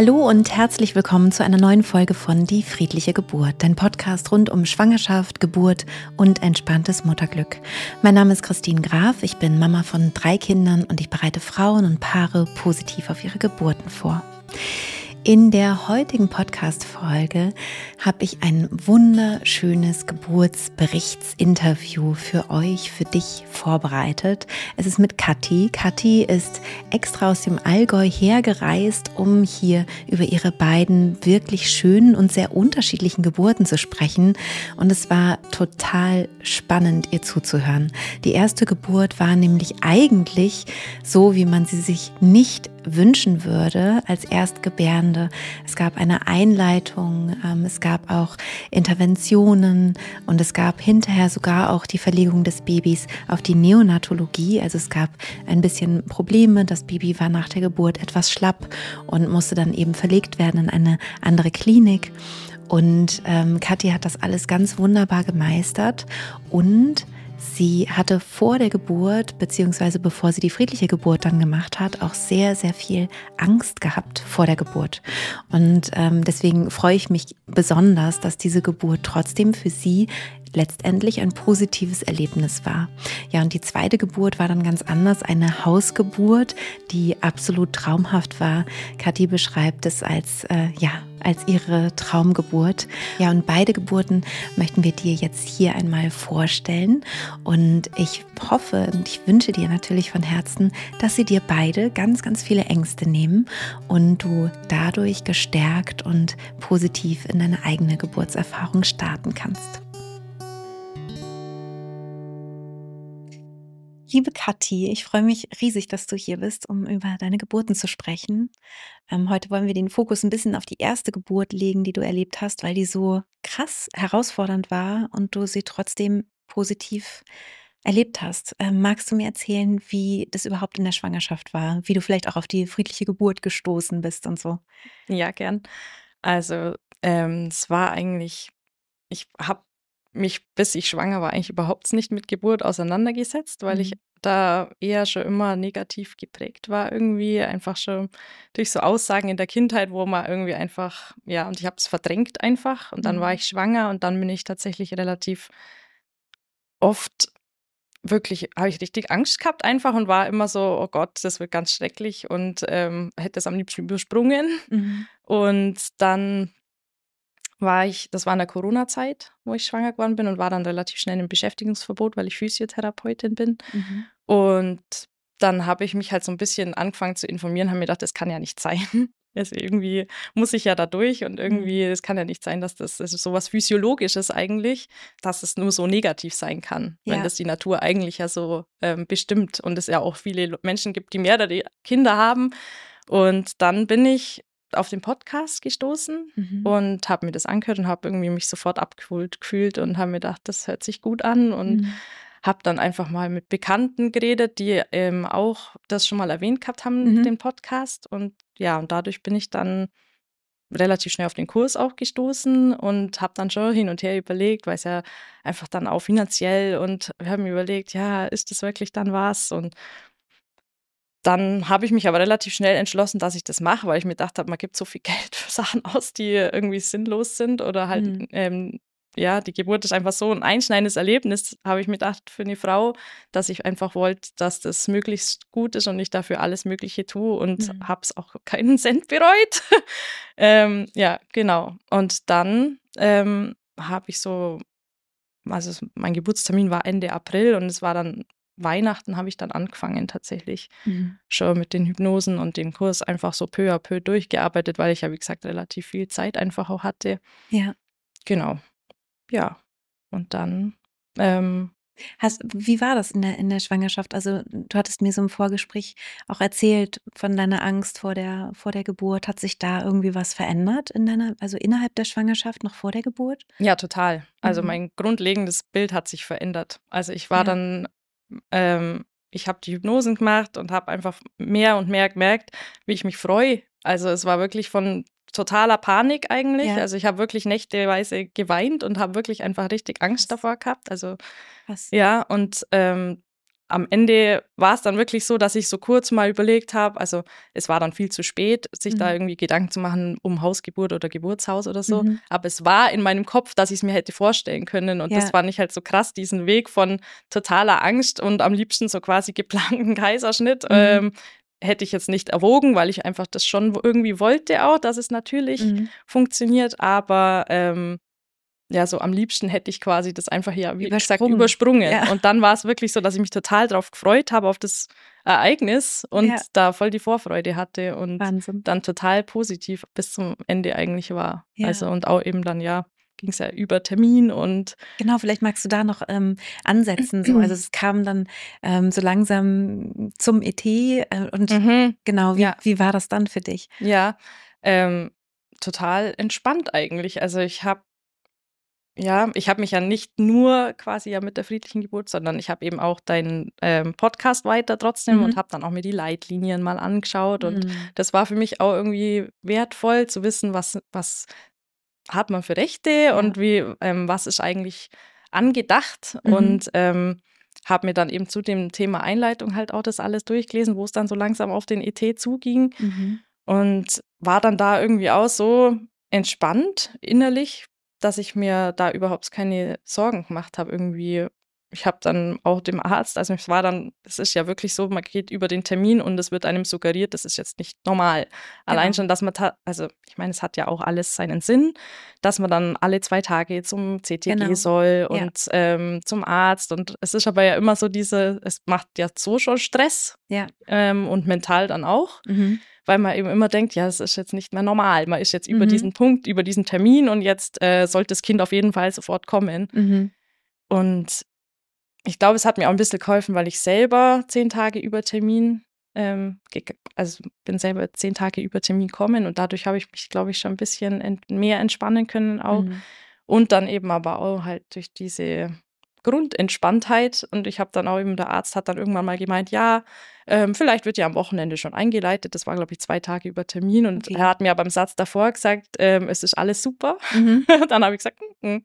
Hallo und herzlich willkommen zu einer neuen Folge von Die friedliche Geburt, dein Podcast rund um Schwangerschaft, Geburt und entspanntes Mutterglück. Mein Name ist Christine Graf, ich bin Mama von 3 Kindern und ich bereite Frauen und Paare positiv auf ihre Geburten vor. In der heutigen Podcast-Folge habe ich ein wunderschönes Geburtsberichtsinterview für euch, für dich vorbereitet. Es ist mit Kathi. Kathi ist extra aus dem Allgäu hergereist, um hier über ihre beiden wirklich schönen und sehr unterschiedlichen Geburten zu sprechen. Und es war total spannend, ihr zuzuhören. Die erste Geburt war nämlich eigentlich so, wie man sie sich nicht wünschen würde als Erstgebärende. Es gab eine Einleitung, es gab auch Interventionen und es gab hinterher sogar auch die Verlegung des Babys auf die Neonatologie. Also es gab ein bisschen Probleme. Das Baby war nach der Geburt etwas schlapp und musste dann eben verlegt werden in eine andere Klinik. Und Kathi hat das alles ganz wunderbar gemeistert und sie hatte vor der Geburt, beziehungsweise bevor sie die friedliche Geburt dann gemacht hat, auch sehr, sehr viel Angst gehabt vor der Geburt. Und deswegen freue ich mich besonders, dass diese Geburt trotzdem für sie letztendlich ein positives Erlebnis war. Ja, und die zweite Geburt war dann ganz anders, eine Hausgeburt, die absolut traumhaft war. Kathi beschreibt es als ihre Traumgeburt. Ja, und beide Geburten möchten wir dir jetzt hier einmal vorstellen. Und ich hoffe und ich wünsche dir natürlich von Herzen, dass sie dir beide ganz, ganz viele Ängste nehmen und du dadurch gestärkt und positiv in deine eigene Geburtserfahrung starten kannst. Liebe Kathi, ich freue mich riesig, dass du hier bist, um über deine Geburten zu sprechen. Heute wollen wir den Fokus ein bisschen auf die erste Geburt legen, die du erlebt hast, weil die so krass herausfordernd war und du sie trotzdem positiv erlebt hast. Magst du mir erzählen, wie das überhaupt in der Schwangerschaft war, wie du vielleicht auch auf die friedliche Geburt gestoßen bist und so? Ja, gern. Also, es war eigentlich ich habe mich, bis ich schwanger war, eigentlich überhaupt nicht mit Geburt auseinandergesetzt, weil ich Mhm. da eher schon immer negativ geprägt war irgendwie, einfach schon durch so Aussagen in der Kindheit, wo man irgendwie einfach ja, und ich habe es verdrängt einfach und dann war Mhm. ich schwanger und dann bin ich tatsächlich relativ oft wirklich habe ich richtig Angst gehabt einfach und war immer so: „Oh Gott, das wird ganz schrecklich“ und, hätte es am liebsten übersprungen. Mhm. Und dann das war in der Corona-Zeit, wo ich schwanger geworden bin und war dann relativ schnell im Beschäftigungsverbot, weil ich Physiotherapeutin bin. Mhm. Und dann habe ich mich halt so ein bisschen angefangen zu informieren, habe mir gedacht: „Das kann ja nicht sein. Also, irgendwie muss ich ja da durch und irgendwie Mhm. es kann ja nicht sein, dass das ist so was Physiologisches eigentlich, dass es nur so negativ sein kann, wenn Ja. das die Natur eigentlich ja so, bestimmt und es ja auch viele Menschen gibt, die mehrere Kinder haben. Und dann bin ich auf den Podcast gestoßen Mhm. und habe mir das angehört und habe irgendwie mich sofort abgeholt gefühlt und habe mir gedacht, das hört sich gut an und Mhm. habe dann einfach mal mit Bekannten geredet, die, auch das schon mal erwähnt gehabt haben, Mhm. den Podcast. Und ja, und dadurch bin ich dann relativ schnell auf den Kurs auch gestoßen und habe dann schon hin und her überlegt, weil es ja einfach dann auch finanziell und wir haben überlegt: „Ja, ist das wirklich dann was?“ Und dann habe ich mich aber relativ schnell entschlossen, dass ich das mache, weil ich mir gedacht habe, man gibt so viel Geld für Sachen aus, die irgendwie sinnlos sind oder halt, Mhm. ja, die Geburt ist einfach so ein einschneidendes Erlebnis, habe ich mir gedacht, für eine Frau, dass ich einfach wollte, dass das möglichst gut ist und ich dafür alles Mögliche tue und Mhm. habe es auch keinen Cent bereut. Ja, genau. Und dann, habe ich so mein Geburtstermin war Ende April und es war dann Weihnachten habe ich dann angefangen tatsächlich Mhm. schon mit den Hypnosen und den Kurs einfach so peu à peu durchgearbeitet, weil ich ja, wie gesagt, relativ viel Zeit einfach auch hatte. Ja. Genau, ja. Und dann, ähm Wie war das in der Schwangerschaft? Also, du hattest mir so im Vorgespräch auch erzählt von deiner Angst vor der Geburt. Hat sich da irgendwie was verändert also innerhalb der Schwangerschaft, noch vor der Geburt? ja, total. Also, Mhm. mein grundlegendes Bild hat sich verändert. Also, ich war Ja. dann ich habe die Hypnosen gemacht und habe einfach mehr und mehr gemerkt, wie ich mich freue. Also, es war wirklich von totaler Panik eigentlich. Ja. Also, ich habe wirklich nächteweise geweint und habe wirklich einfach richtig Angst Krass, davor gehabt. Also, krass. ja, und, am Ende war es dann wirklich so, dass ich so kurz mal überlegt habe, also es war dann viel zu spät, sich da irgendwie Gedanken zu machen um Hausgeburt oder Geburtshaus oder so. Aber es war in meinem Kopf, dass ich es mir hätte vorstellen können. Und das fand ich halt so krass, diesen Weg von totaler Angst und am liebsten so quasi geplanten Kaiserschnitt. Hätte ich jetzt nicht erwogen, weil ich einfach das schon irgendwie wollte auch, dass es natürlich funktioniert. Aber ja, so am liebsten hätte ich quasi das einfach, ja, wie gesagt, übersprungen. Ja. Und dann war es wirklich so, dass ich mich total drauf gefreut habe, auf das Ereignis und da voll die Vorfreude hatte und dann total positiv bis zum Ende eigentlich war. Ja. Also und auch eben dann, ja, ging es ja über Termin und genau, vielleicht magst du da noch ansetzen. So. Also es kam dann so langsam zum ET und genau, wie war das dann für dich? Ja, total entspannt eigentlich. Also ich habe mich ja nicht nur quasi mit der friedlichen Geburt, sondern ich habe eben auch deinen Podcast weiter trotzdem und habe dann auch mir die Leitlinien mal angeschaut. Und das war für mich auch irgendwie wertvoll zu wissen, was hat man für Rechte und was ist eigentlich angedacht. Und habe mir dann eben zu dem Thema Einleitung halt auch das alles durchgelesen, wo es dann so langsam auf den ET zuging. Und war dann da irgendwie auch so entspannt innerlich, dass ich mir da überhaupt keine Sorgen gemacht habe irgendwie. Ich habe dann auch dem Arzt, also es ist ja wirklich so, man geht über den Termin und es wird einem suggeriert, das ist jetzt nicht normal. Genau. Allein schon, dass man, also ich meine, es hat ja auch alles seinen Sinn, dass man dann alle 2 Tage zum CTG soll und zum Arzt. Und es ist aber ja immer so es macht ja so schon Stress und mental dann auch. Weil man eben immer denkt, ja, es ist jetzt nicht mehr normal. Man ist jetzt über diesen Punkt, über diesen Termin und jetzt sollte das Kind auf jeden Fall sofort kommen. Und ich glaube, es hat mir auch ein bisschen geholfen, weil ich selber 10 Tage über Termin, also bin selber 10 Tage über Termin gekommen und dadurch habe ich mich, glaube ich, schon ein bisschen mehr entspannen können auch. Und dann eben aber auch halt durch diese Grundentspanntheit. Und ich habe dann auch eben, der Arzt hat dann irgendwann mal gemeint, ja, vielleicht wird ja am Wochenende schon eingeleitet. Das war, glaube ich, 2 Tage über Termin. Und er hat mir aber im Satz davor gesagt, es ist alles super. Dann habe ich gesagt,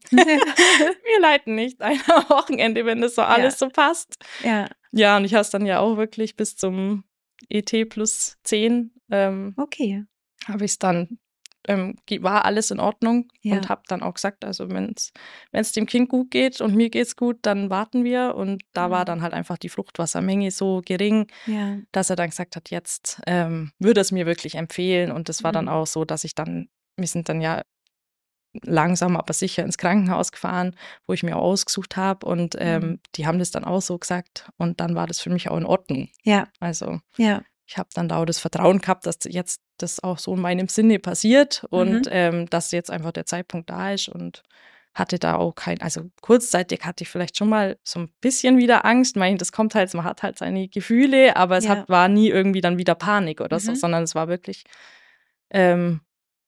wir leiten nicht ein am Wochenende, wenn das so alles so passt. Ja, und ich habe es dann ja auch wirklich bis zum ET plus 10 habe ich es dann war alles in Ordnung und habe dann auch gesagt, also wenn es dem Kind gut geht und mir geht's gut, dann warten wir. Und da war dann halt einfach die Fruchtwassermenge so gering, dass er dann gesagt hat, jetzt würde es mir wirklich empfehlen. Und das war dann auch so, dass wir sind dann ja langsam, aber sicher ins Krankenhaus gefahren, wo ich mir auch ausgesucht habe. Und die haben das dann auch so gesagt. Und dann war das für mich auch in Ordnung. Also ich habe dann da auch das Vertrauen gehabt, dass jetzt das auch so in meinem Sinne passiert und dass jetzt einfach der Zeitpunkt da ist und hatte da auch also kurzzeitig hatte ich vielleicht schon mal so ein bisschen wieder Angst. Ich meine, das kommt halt, man hat halt seine Gefühle, aber es war nie irgendwie dann wieder Panik oder so, sondern es war wirklich, ich habe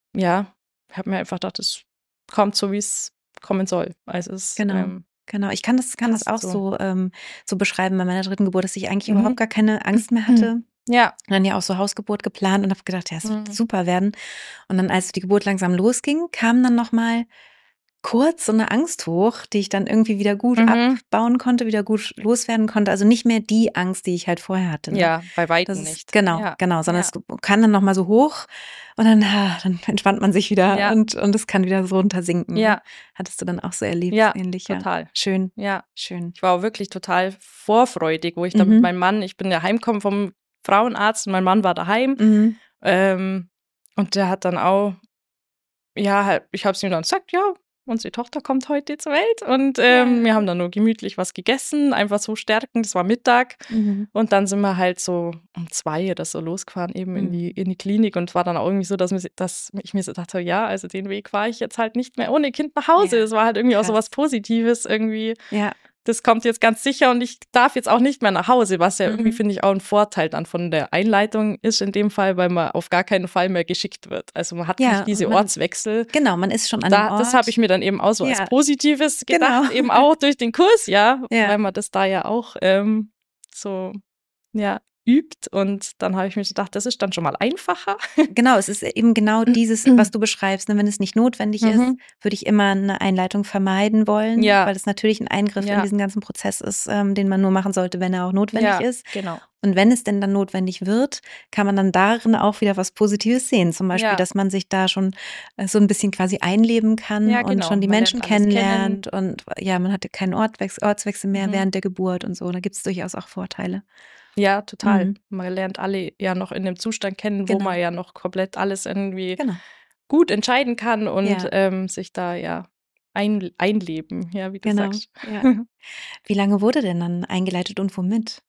mir einfach gedacht, es kommt so, wie es kommen soll. Also es Genau, ich kann das auch so beschreiben bei meiner 3. Geburt, dass ich eigentlich überhaupt gar keine Angst mehr hatte. Ja. Und dann ja auch so Hausgeburt geplant und habe gedacht, ja, es wird super werden. Und dann, als die Geburt langsam losging, kam dann nochmal kurz so eine Angst hoch, die ich dann irgendwie wieder gut abbauen konnte, wieder gut loswerden konnte. Also nicht mehr die Angst, die ich halt vorher hatte. Ne? Ja, bei weitem nicht. Genau, sondern es kann dann nochmal so hoch und dann entspannt man sich wieder und es kann wieder so runtersinken. Ja. Hattest du dann auch so erlebt? Ja, ähnlich, total. Schön. Ja, schön. Ich war auch wirklich total vorfreudig, wo ich dann mit meinem Mann, ich bin ja heimgekommen vom Frauenarzt und mein Mann war daheim. Und der hat dann auch, ich habe es ihm dann gesagt, ja, unsere Tochter kommt heute zur Welt. Und wir haben dann nur gemütlich was gegessen, einfach so stärken, das war Mittag. Und dann sind wir halt so um 2 oder so losgefahren, eben in die Klinik. Und es war dann auch irgendwie so, dass ich mir so dachte, ja, also den Weg fahre ich jetzt halt nicht mehr ohne Kind nach Hause. Das war halt irgendwie auch so was Positives irgendwie. Ja. Das kommt jetzt ganz sicher und ich darf jetzt auch nicht mehr nach Hause, was ja irgendwie, finde ich, auch ein Vorteil dann von der Einleitung ist in dem Fall, weil man auf gar keinen Fall mehr geschickt wird. Also man hat nicht diese Ortswechsel. Genau, man ist schon an dem Ort. Das habe ich mir dann eben auch so als Positives gedacht, eben auch durch den Kurs, weil man das da ja auch so, übt. Und dann habe ich mir gedacht, das ist dann schon mal einfacher. Genau, es ist eben genau dieses, was du beschreibst. Ne? Wenn es nicht notwendig ist, Mhm. würde ich immer eine Einleitung vermeiden wollen, Ja, weil es natürlich ein Eingriff in ja, diesen ganzen Prozess ist, den man nur machen sollte, wenn er auch notwendig ja, ist. genau. Und wenn es denn dann notwendig wird, kann man dann darin auch wieder was Positives sehen. Zum Beispiel, Ja, dass man sich da schon so ein bisschen quasi einleben kann ja, und schon genau. die Man Menschen lernt alles kennen. kennenlernt. Und ja, man hatte keinen Ortswechsel mehr Mhm. während der Geburt und so. Da gibt es durchaus auch Vorteile. Ja, total. Mhm. Man lernt alle ja noch in dem Zustand kennen, wo Genau, man ja noch komplett alles irgendwie genau. gut entscheiden kann und Ja, sich da ja einleben, ja, wie du genau. sagst. Ja. Wie lange wurde denn dann eingeleitet und womit?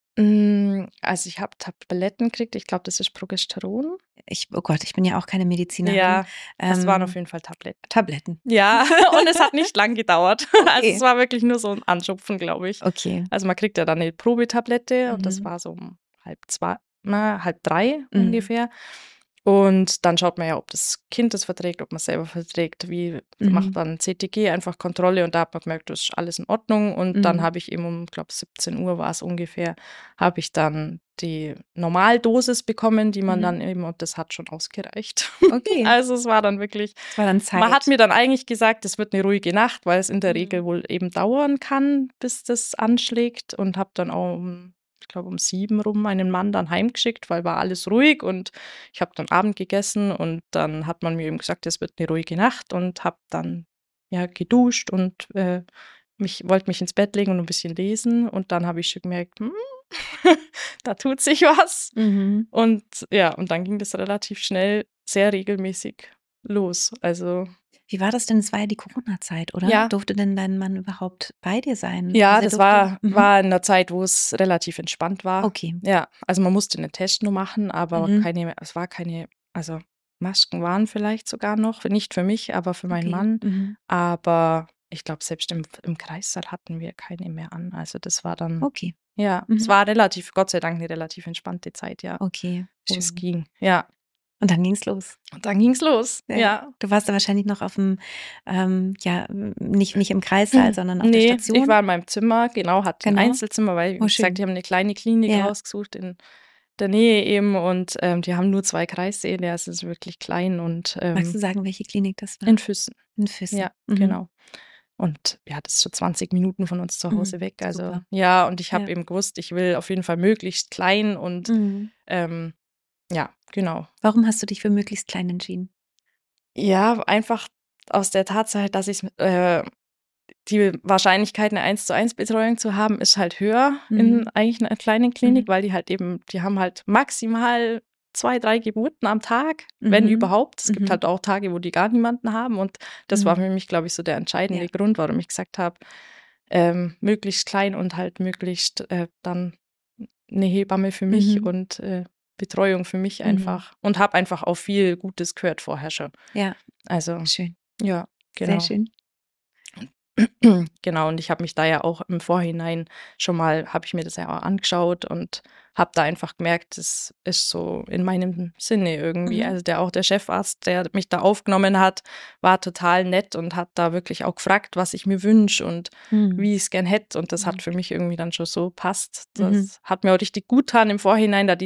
Also ich habe Tabletten gekriegt, ich glaube, das ist Progesteron. Oh Gott, ich bin ja auch keine Medizinerin. Ja, es waren auf Ähm, jeden Fall Tabletten. Tabletten. Ja, und es hat nicht lang gedauert. Also es Okay, war wirklich nur so ein Anschupfen, glaube ich. okay. Also man kriegt ja dann eine Probetablette und das Mhm. war so um 2:30 Mhm. ungefähr. Und dann schaut man ja, ob das Kind das verträgt, ob man selber verträgt, wie macht Mhm. man CTG, einfach Kontrolle und da hat man gemerkt, das ist alles in Ordnung. Und dann Mhm. habe ich eben um, glaube 17 Uhr war es ungefähr, habe ich dann die Normaldosis bekommen, die man Mhm. dann eben, und das hat schon ausgereicht. Okay, Also es war dann wirklich, es war dann man hat Zeit. mir dann eigentlich gesagt, es wird eine ruhige Nacht, weil es in der Regel Mhm. wohl eben dauern kann, bis das anschlägt und habe dann auch ich glaube, um 7 rum meinen Mann dann heimgeschickt, weil war alles ruhig und ich habe dann Abend gegessen und dann hat man mir eben gesagt, es wird eine ruhige Nacht und habe dann ja geduscht und wollte mich ins Bett legen und ein bisschen lesen und dann habe ich schon gemerkt, da tut sich was. Mhm. Und ja, und dann ging das relativ schnell, sehr regelmäßig los. Also Wie war das denn? Es war ja die Corona-Zeit, oder? ja, Durfte denn dein Mann überhaupt bei dir sein? Wie ja, sehr das durfte? war Mhm. war in 'ner Zeit, wo es relativ entspannt war. Okay. Ja, also man musste 'ne Test nur machen, aber Mhm. keine also Masken waren vielleicht sogar noch, nicht für mich, aber für meinen Okay. Mann. Mhm. Aber ich glaube, selbst im Kreissaal hatten wir keine mehr an. Also das war dann Okay. ja, es Mhm. war relativ Gott sei Dank 'ne relativ entspannte Zeit, ja, Okay, wo es schön. ging. Ja, Und dann ging's los. und dann ging's los. Ja. Ja. Du warst da wahrscheinlich noch auf dem, ja, nicht im Kreissaal, sondern auf der Ne, ich Station? war in meinem Zimmer, genau, hatte 'n Genau. Einzelzimmer, weil, Oh, wie gesagt, schön. die haben 'ne kleine Klinik Ja. rausgesucht in der Nähe eben und, die haben nur 2 Kreissäle, also es ist wirklich klein und, Magst du sagen, welche Klinik das in war? Füssen. In Füssen. Ja, Mhm. genau. Und ja, das ist so 20 Minuten von uns zu Mhm. Hause weg. Also Super. ja, und ich habe Ja. eben gewusst, ich will auf jeden Fall möglichst klein und, Mhm. ähm, ja, genau. Warum hast du dich für möglichst klein entschieden? Ja, einfach aus der Tatsache, dass ich die Wahrscheinlichkeit, 'ne Eins-zu-eins-Betreuung zu haben, ist halt höher in Mhm. eigentlich 'ner kleinen Klinik, Mhm. weil die haben halt maximal 2, 3 Geburten am Tag, wenn Mhm. überhaupt. Es gibt Mhm. halt auch Tage, wo die gar niemanden haben und das war Mhm. für mich, glaube ich, so der Ja. entscheidende Grund, warum ich gesagt habe, möglichst klein und halt möglichst, dann 'ne Hebamme für mich Mhm. und, Betreuung für mich Mhm. einfach und habe einfach auch viel Gutes gehört vorher schon. Ja, Also, schön. ja, Sehr genau. schön. Genau, und ich habe mich da ja auch im Vorhinein schon mal habe ich mir das ja auch angeschaut und habe da einfach gemerkt, das ist so in meinem Sinne irgendwie. Mhm. Also, der Chefarzt, der mich da aufgenommen hat, war total nett und hat da wirklich auch gefragt, was ich mir wünsche und Mhm. wie ich's gern hätte. Und das hat Mhm. für mich irgendwie dann schon so passt. Mhm. Das hat mir auch richtig gut getan, im Vorhinein da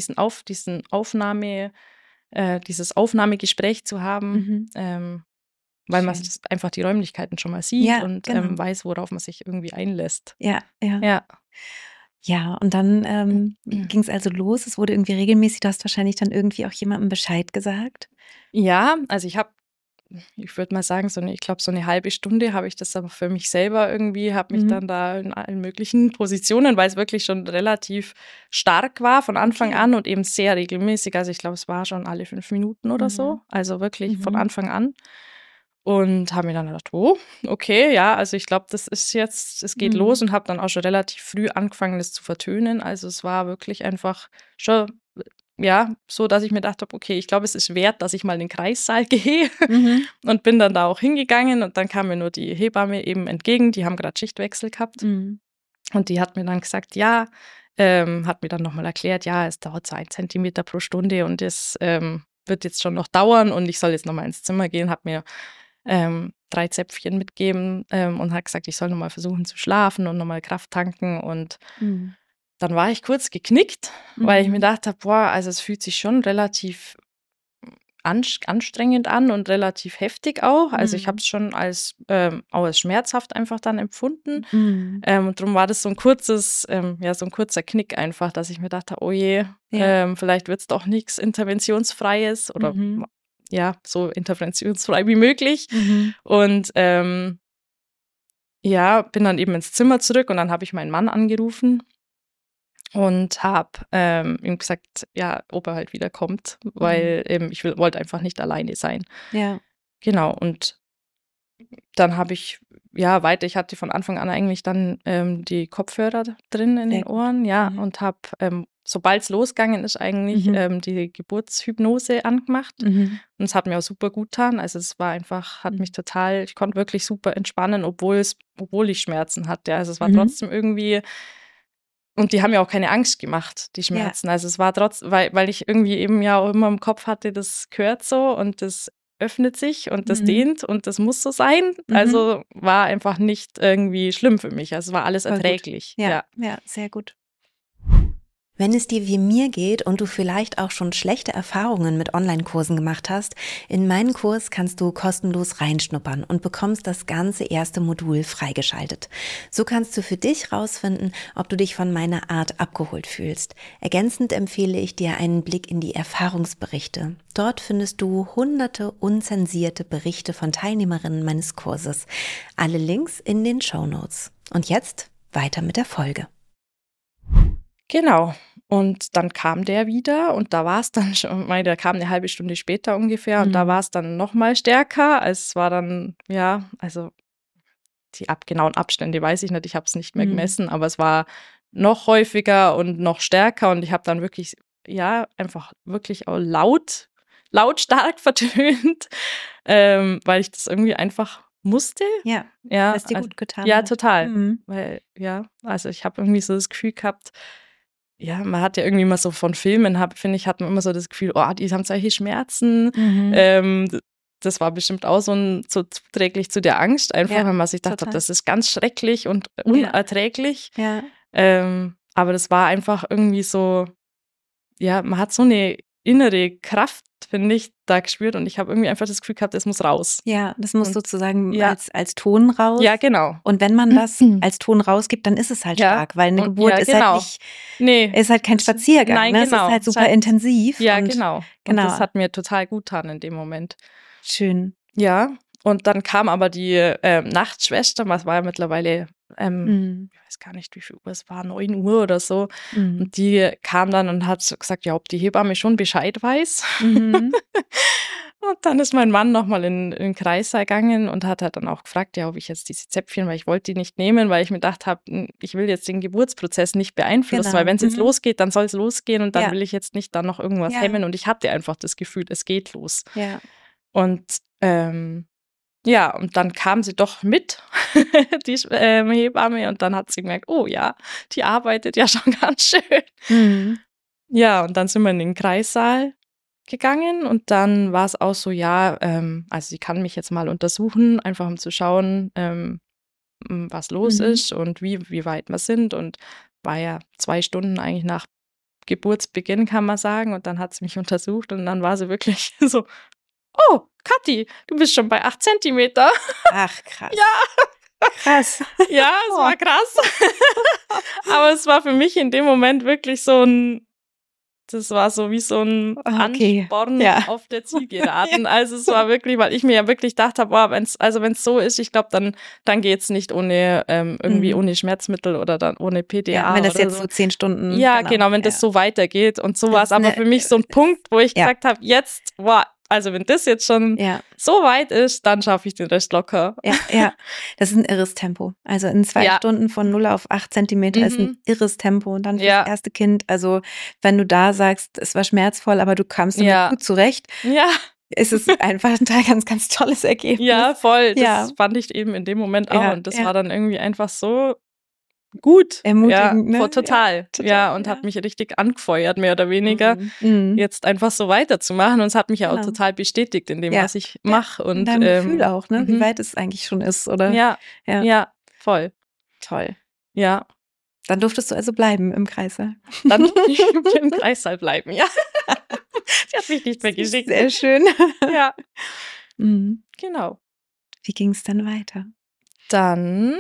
dieses Aufnahmegespräch zu haben. Mhm. Weil man Schön. s einfach die Räumlichkeiten schon mal sieht Ja, und, genau. weiß, worauf man sich irgendwie einlässt. Ja, ja. Ja. Ja, und dann, ging's also los. Es wurde irgendwie regelmäßig, du hast wahrscheinlich dann irgendwie auch jemandem Bescheid gesagt? Ja, also ich würde mal sagen, ich glaube, so eine halbe Stunde habe ich das aber für mich selber irgendwie habe mich Mhm. dann da in allen möglichen Positionen, weil es wirklich schon relativ stark war von Anfang Okay. an und eben sehr regelmäßig. Also, ich glaube, es war schon alle 5 Minuten oder so, Mhm. also wirklich von Mhm. Anfang an. Und habe mir dann gedacht: „Oh, okay, ja, also ich glaube, das ist jetzt es geht los“, Mhm. und habe dann auch schon relativ früh angefangen, das zu vertönen. Also, es war wirklich einfach schon, ja, so, dass ich mir gedacht habe: „Okay, ich glaube, es ist wert, dass ich mal in den Kreissaal gehe.“ Mhm. Und bin dann da auch hingegangen und dann kam mir nur die Hebamme eben entgegen, die haben grad Schichtwechsel gehabt Mhm. und die hat mir dann gesagt, ja hat mir dann noch mal erklärt: „Ja, es dauert so 1 Zentimeter pro Stunde und es, wird jetzt schon noch dauern und ich soll jetzt noch mal ins Zimmer gehen“, hat mir 3 Zäpfchen mitgegeben, und hat gesagt, ich soll noch mal versuchen zu schlafen und noch mal Kraft tanken und Mhm. dann war ich kurz geknickt, weil ich mir gedacht habe, boah, also es fühlt sich schon relativ anstrengend an und relativ heftig auch. Also ich habe es schon auch als schmerzhaft einfach dann empfunden. Und darum war das so ein kurzer Knick einfach, dass ich mir dachte, oh je, vielleicht wird es doch nichts Interventionsfreies oder ja, so interventionsfrei wie möglich. Und ja, bin dann eben ins Zimmer zurück und dann habe ich meinen Mann angerufen und habe ihm gesagt, ja, ob er halt wiederkommt, weil ich wollte einfach nicht alleine sein. Ja. Genau, und dann habe ich ich hatte von Anfang an eigentlich dann die Kopfhörer drin in den Ohren, und habe, sobald es losgegangen ist, eigentlich die Geburtshypnose angemacht. Und es hat mir auch super gut getan. Also es war einfach, ich konnte wirklich super entspannen, obwohl ich Schmerzen hatte. Also es war trotzdem irgendwie. Und die haben ja auch keine Angst gemacht, die Schmerzen. Also es war trotzdem, weil ich irgendwie eben ja auch immer im Kopf hatte, das gehört so und das öffnet sich und das dehnt und das muss so sein. Also war einfach nicht irgendwie schlimm für mich. Also es war alles erträglich. Ja, sehr gut. Wenn es dir wie mir geht und du vielleicht auch schon schlechte Erfahrungen mit Online-Kursen gemacht hast, in meinen Kurs kannst du kostenlos reinschnuppern und bekommst das ganze erste Modul freigeschaltet. So kannst du für dich rausfinden, ob du dich von meiner Art abgeholt fühlst. Ergänzend empfehle ich dir einen Blick in die Erfahrungsberichte. Dort findest du hunderte unzensierte Berichte von Teilnehmerinnen meines Kurses. Alle Links in den Shownotes. Und jetzt weiter mit der Folge. Genau. Und dann kam der wieder und da war es dann schon, der kam eine halbe Stunde später ungefähr und da war es dann noch mal stärker. Also es war dann, also die genauen Abstände weiß ich nicht, ich habe es nicht mehr gemessen, aber es war noch häufiger und noch stärker und ich habe dann wirklich, einfach wirklich auch lautstark vertönt, weil ich das irgendwie einfach musste. Ja, weil es dir gut getan Ja, hat. total. Weil, also ich habe irgendwie so das Gefühl gehabt, man hat ja irgendwie immer so von Filmen, finde ich, hat man immer so das Gefühl, oh, die haben solche Schmerzen. Das war bestimmt auch so zuträglich zu der Angst, einfach, wenn man sich dachte, das ist ganz schrecklich und unerträglich. Ja. Aber das war einfach irgendwie so, man hat so eine innere Kraft, finde ich, da gespürt und ich habe irgendwie einfach das Gefühl gehabt, es muss raus. Ja, das muss sozusagen als Ton raus. Ja, genau. Und wenn man das als Ton rausgibt, dann ist es halt stark, weil eine Geburt ist halt nicht, ist halt kein Spaziergang. Nein, ne? genau. Es ist halt super intensiv. Ja, und, genau. Und das hat mir total gut getan in dem Moment. Schön. Ja, und dann kam aber die Nachtschwester, was war ja mittlerweile, ich weiß gar nicht, wie viel Uhr es war, 9 Uhr oder so. Und die kam dann und hat gesagt, ob die Hebamme schon Bescheid weiß. Und dann ist mein Mann nochmal in den Kreissaal gegangen und hat halt dann auch gefragt, ob ich jetzt diese Zäpfchen, weil ich wollte die nicht nehmen, weil ich mir gedacht habe, ich will jetzt den Geburtsprozess nicht beeinflussen, weil wenn es jetzt losgeht, dann soll es losgehen und dann will ich jetzt nicht dann noch irgendwas hemmen und ich hatte einfach das Gefühl, es geht los. Ja. Und und dann kam sie doch mit, die Hebamme, und dann hat sie gemerkt, oh ja, die arbeitet ja schon ganz schön. Ja, und dann sind wir in den Kreissaal gegangen und dann war es auch so, also sie kann mich jetzt mal untersuchen, einfach um zu schauen, was los ist und wie weit wir sind, und war ja 2 Stunden eigentlich nach Geburtsbeginn, kann man sagen, und dann hat sie mich untersucht und dann war sie wirklich so, oh, Kathi, du bist schon bei 8 Zentimeter. Ach, krass. Ja. Krass. Ja, es war krass. Aber es war für mich in dem Moment wirklich das war so wie so ein Ansporn auf der Zielgeraden. Also es war wirklich, weil ich mir ja wirklich gedacht habe, wenn es so ist, ich glaube, dann geht's nicht ohne irgendwie ohne Schmerzmittel oder dann ohne PDA. Ja, wenn das oder jetzt so 10 Stunden. Ja, genau, wenn das so weitergeht. Und so war es aber für mich so ein Punkt, wo ich gesagt habe, jetzt, also wenn das jetzt schon so weit ist, dann schaffe ich den Rest locker. Ja, das ist ein irres Tempo. Also in 2 Stunden von 0 auf 8 Zentimeter ist ein irres Tempo. Und dann fürs erste Kind, also wenn du da sagst, es war schmerzvoll, aber du kamst damit gut zurecht, ist es einfach ein ganz, ganz tolles Ergebnis. Ja, voll. Das fand ich eben in dem Moment auch. Und das war dann irgendwie einfach so gut. Ermutigend, ne? Total. Ja, und hat mich richtig angefeuert, mehr oder weniger, jetzt einfach so weiterzumachen. Und es hat mich ja auch total bestätigt in dem, was ich mache. Und deinem Gefühl auch, ne? Wie weit es eigentlich schon ist, oder? Ja, voll. Toll. Ja. Dann durftest du also bleiben im Kreissaal. Dann durfte ich im Kreissaal bleiben, ja. Sie hat mich nicht mehr geschickt. Sehr schön. Ja, Mhm. genau. Wie ging es dann weiter? Dann,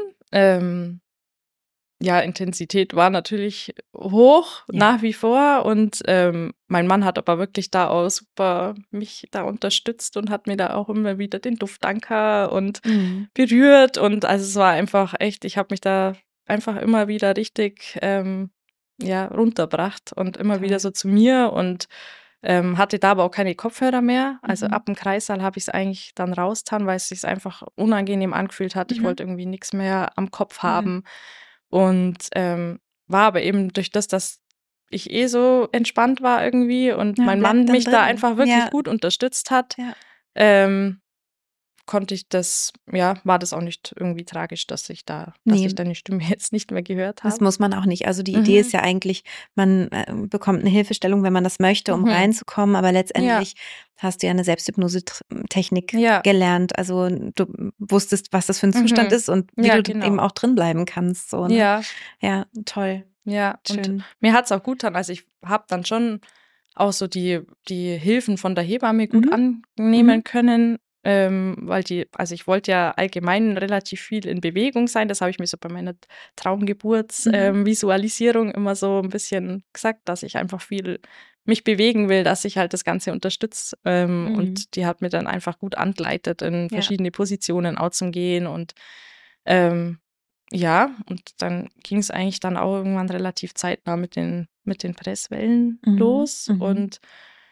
ja, Intensität war natürlich hoch, Ja. nach wie vor. Und mein Mann hat aber wirklich da auch super mich da unterstützt und hat mir da auch immer wieder den Duftanker und Mhm. berührt. Und also es war einfach echt, ich habe mich da einfach immer wieder richtig ja, runtergebracht und immer wieder Toll. so zu mir und hatte da aber auch keine Kopfhörer mehr. Also Mhm. ab dem Kreissaal habe ich es eigentlich dann rausgetan, weil es sich einfach unangenehm angefühlt hat. Ich Mhm. wollte irgendwie nichts mehr am Kopf Mhm. haben. Und war aber eben durch das, dass ich so entspannt war irgendwie und Ja, mein bleibt Mann dann mich da drin. einfach wirklich Ja, gut unterstützt hat, ja. konnte ich das, ja, war das auch nicht irgendwie tragisch, dass ich Nee, deine Stimme jetzt nicht mehr gehört das habe. muss man auch nicht. Also die Idee ist Mhm. ja eigentlich, man bekommt eine Hilfestellung, wenn man das möchte, um Mhm. reinzukommen, aber Ja, letztendlich hast du ja eine Selbsthypnose-Technik ja, gelernt. Also du wusstest, was das für ein Zustand mhm. ist und wie Ja, du eben genau. auch drin bleiben kannst. So, ne? Ja, Ja, toll. ja. Und Schön. mir hat's auch gut getan. Also ich habe dann schon auch so die Hilfen von der Hebamme gut Mhm. Mhm. annehmen können, weil also ich wollte ja allgemein relativ viel in Bewegung sein. Das habe ich mir so bei meiner Traumgeburts Mhm. Visualisierung immer so ein bisschen gesagt, dass ich einfach viel mich bewegen will, dass ich halt das Ganze unterstütze. Mhm. Und die hat mir dann einfach gut angeleitet, in Ja. verschiedene Positionen auch zum Gehen und ähm, ja, und dann ging es eigentlich dann auch irgendwann relativ zeitnah mit den Presswellen Mhm. los Mhm. und,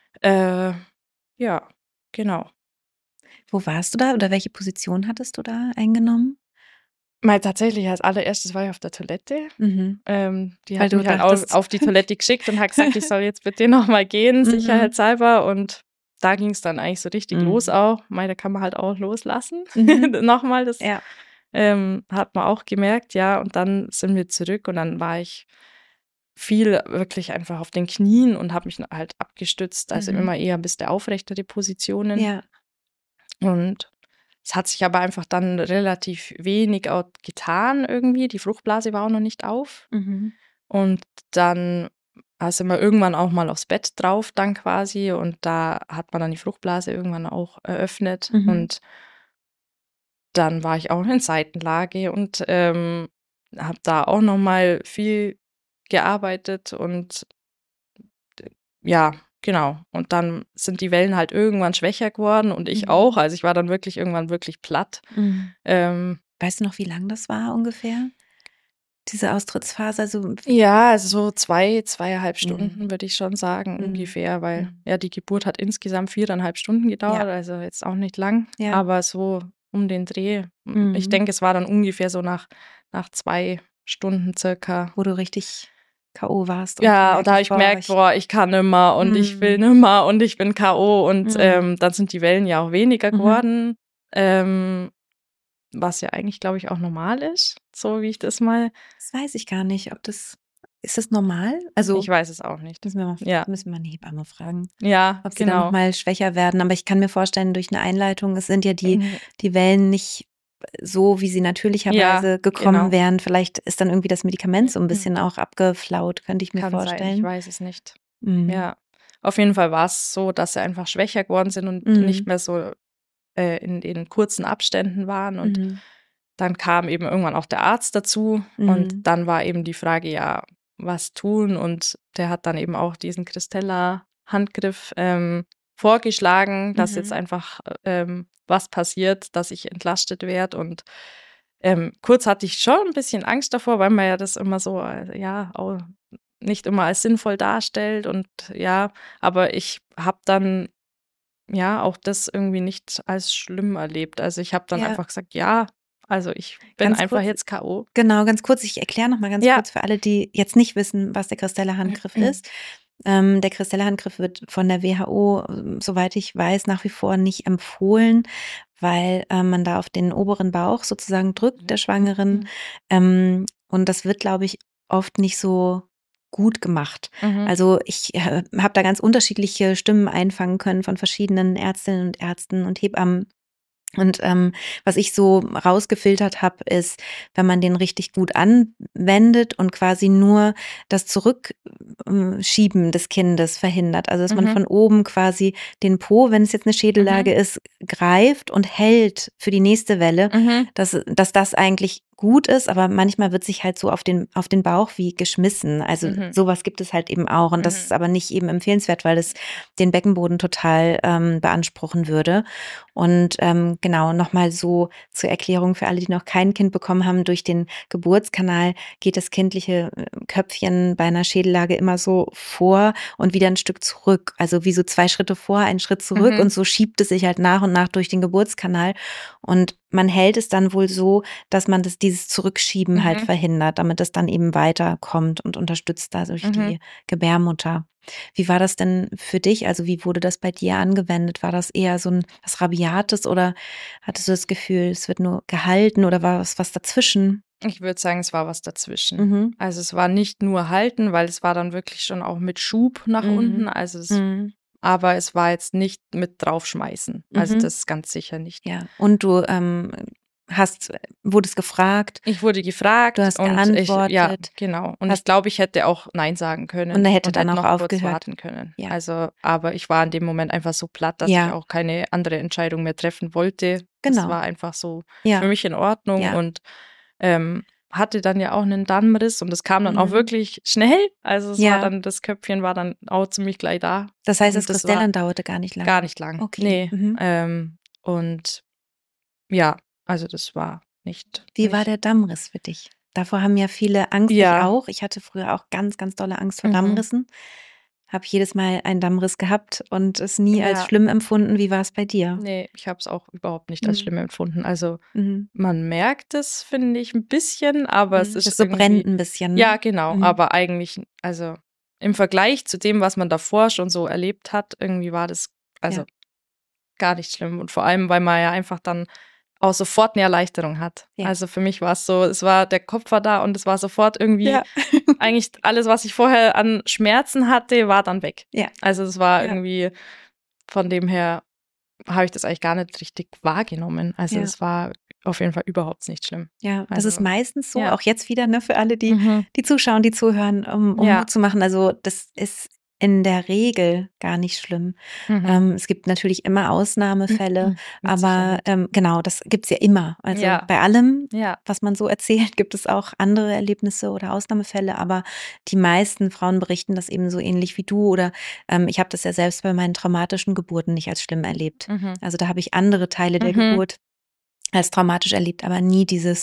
ja, genau. Wo warst du da oder welche Position hattest du da eingenommen? Mal tatsächlich als Allererstes war ich auf der Toilette. Mhm. Die Weil hat du mich dann auch dachtest. auf die Toilette geschickt und hat gesagt, ich soll jetzt bitte noch mal gehen, Mhm. sicherheitshalber. Und da ging es dann eigentlich so richtig los Mhm. auch. Mei, da kann man halt auch loslassen. Mhm. Noch mal, das, Ja. hat man auch gemerkt, ja. Und dann sind wir zurück und dann war ich viel wirklich einfach auf den Knien und habe mich halt abgestützt, also Mhm. immer eher ein bisschen aufrechtere Positionen. Ja. Und es hat sich aber einfach dann relativ wenig auch getan irgendwie. Die Fruchtblase war auch noch nicht auf. Mhm. Und dann sind wir irgendwann auch mal aufs Bett drauf dann quasi und da hat man dann die Fruchtblase irgendwann auch eröffnet Mhm. und dann war ich auch in Seitenlage und, habe da auch noch mal viel gearbeitet und ja, genau. Und dann sind die Wellen halt irgendwann schwächer geworden und ich auch. Mhm. Also, ich war dann wirklich irgendwann wirklich platt. Mhm. Ähm, Weißt du noch, wie lang das war ungefähr, diese Austrittsphase? Also, ja, also so 2,5 mhm. Stunden würde ich schon sagen Mhm. ungefähr, weil, Mhm. ja, die Geburt hat insgesamt 4,5 Stunden Ja, gedauert, also jetzt auch nicht lang, ja. aber so um den Dreh. Ich Mhm. denke, es war dann ungefähr so nach 2 Stunden circa. Wo du richtig K.O. warst und Ja, und da habe merktest: ich „Boah, gemerkt: ich“. „Boah, ich kann nimmer und ich will Mhm. nimmer und ich bin K.O.“ Und, Mhm. dann sind die Wellen ja auch weniger Mhm. geworden, was ja eigentlich, glaube ich, auch normal ist, so wie ich das mal Das weiß ich gar nicht, ob das ist das normal? ich Also, weiß es auch nicht. Ja, müssen wir 'ne Hebamme fragen, ja, ob sie dann noch genau. mal schwächer werden. Aber ich kann mir vorstellen, durch 'ne Einleitung es sind ja Mhm. die Wellen nicht so, wie sie Ja, natürlicherweise gekommen genau. wären. Vielleicht ist dann irgendwie das Medikament so 'n Mhm. bisschen auch abgeflaut, könnte ich mir Kann sein, ich vorstellen. weiß es nicht. Mhm. Ja. Auf jeden Fall war es so, dass sie einfach schwächer geworden sind und nicht Mhm. mehr so, in den kurzen Abständen waren. Und Mhm. dann kam eben irgendwann auch der Arzt dazu und Mhm. dann war eben die Frage, ja, was tun? Und der hat dann eben auch diesen Christella-Handgriff, vorgeschlagen, dass jetzt Mhm. einfach, was passiert, dass ich entlastet werde. Und, kurz hatte ich schon ein bisschen Angst davor, weil man ja das immer so, ja, au nicht immer als sinnvoll darstellt und ja, aber ich habe dann, ja, auch das irgendwie nicht als schlimm erlebt. Also, ich habe dann Ja, einfach gesagt: „Ja, also, ich bin ganz einfach kurz. jetzt K.O.“ Genau, ganz kurz. Ich erkläre noch mal ganz Ja. kurz für alle, die jetzt nicht wissen, was der Christelle-Handgriff ist. Der Christelle-Handgriff wird von der WHO, soweit ich weiß, nach wie vor nicht empfohlen, weil, man da auf den oberen Bauch sozusagen drückt der Schwangeren. Mhm. Und das wird, glaube ich, oft nicht so gut gemacht. Mhm. Also, ich, habe da ganz unterschiedliche Stimmen einfangen können von verschiedenen Ärztinnen und Ärzten und Hebammen. Und was ich so rausgefiltert habe, ist, wenn man den richtig gut anwendet und quasi nur das Zurückschieben des Kindes verhindert. Also dass man von oben quasi den Po, wenn es jetzt eine Schädellage ist, greift und hält für die nächste Welle, dass das eigentlich gut ist, aber manchmal wird sich halt so auf den Bauch wie geschmissen. Also sowas gibt es halt eben auch. Und das ist aber nicht eben empfehlenswert, weil es den Beckenboden total beanspruchen würde. Und genau, nochmal so zur Erklärung für alle, die noch kein Kind bekommen haben, durch den Geburtskanal geht das kindliche Köpfchen bei einer Schädellage immer so vor und wieder ein Stück zurück. Also wie so 2 Schritte vor, einen Schritt zurück und so schiebt es sich halt nach und nach durch den Geburtskanal. Und man hält es dann wohl so, dass man dieses Zurückschieben halt verhindert, damit es dann eben weiterkommt und unterstützt dadurch die Gebärmutter. Wie war das denn für dich? Also wie wurde das bei dir angewendet? War das eher so was Rabiates oder hattest du das Gefühl, es wird nur gehalten oder war es was dazwischen? Ich würde sagen, es war was dazwischen. Also es war nicht nur halten, weil es war dann wirklich schon auch mit Schub nach unten. Also aber es war jetzt nicht mit draufschmeißen. Also das ist ganz sicher nicht. Ja, und du wurdest gefragt. Ich wurde gefragt Du hast und geantwortet. ja, genau. Und ich glaube, ich hätte auch Nein sagen können und er hätte dann hätte auch noch kurz aufgehört. warten können. Ja. Also, aber ich war in dem Moment einfach so platt, dass ich auch keine andere Entscheidung mehr treffen wollte. Genau. Das war einfach so Ja. für mich in Ordnung Ja. und hatte dann ja auch einen Darmriss und das kam dann auch wirklich schnell. Also es war dann, das Köpfchen war dann auch ziemlich gleich da. Das heißt, Und das Kristellern dauerte gar nicht lang. Gar nicht lang. Okay. Nee. Und ja, also das war nicht. Wie war der Dammriss für dich? Davor haben ja viele Angst, ich auch. Ich hatte früher auch ganz, ganz dolle Angst vor Dammrissen. Habe jedes Mal einen Dammriss gehabt und es nie als schlimm empfunden. Wie war es bei dir? Nee, ich habe es auch überhaupt nicht als schlimm empfunden. Also man merkt es, finde ich, ein bisschen, aber es ist so brennt ein bisschen. Ne? Ja, genau, aber eigentlich, also im Vergleich zu dem, was man davor schon so erlebt hat, irgendwie war das also gar nicht schlimm. Und vor allem, weil man ja einfach dann auch sofort eine Erleichterung hat. Ja. Also für mich war es so, der Kopf war da und es war sofort irgendwie, eigentlich alles, was ich vorher an Schmerzen hatte, war dann weg. Ja. Also es war irgendwie, von dem her habe ich das eigentlich gar nicht richtig wahrgenommen. Also es war auf jeden Fall überhaupt nicht schlimm. Ja, das also, ist meistens so, auch jetzt wieder, ne, für alle, die zuschauen, die zuhören, um Mut zu machen. Also das ist in der Regel gar nicht schlimm. Es gibt natürlich immer Ausnahmefälle, aber genau, das gibt's ja immer. Also bei allem, was man so erzählt, gibt es auch andere Erlebnisse oder Ausnahmefälle, aber die meisten Frauen berichten das eben so ähnlich wie du oder ich habe das ja selbst bei meinen traumatischen Geburten nicht als schlimm erlebt. Also da habe ich andere Teile der Geburt als traumatisch erlebt, aber nie diesen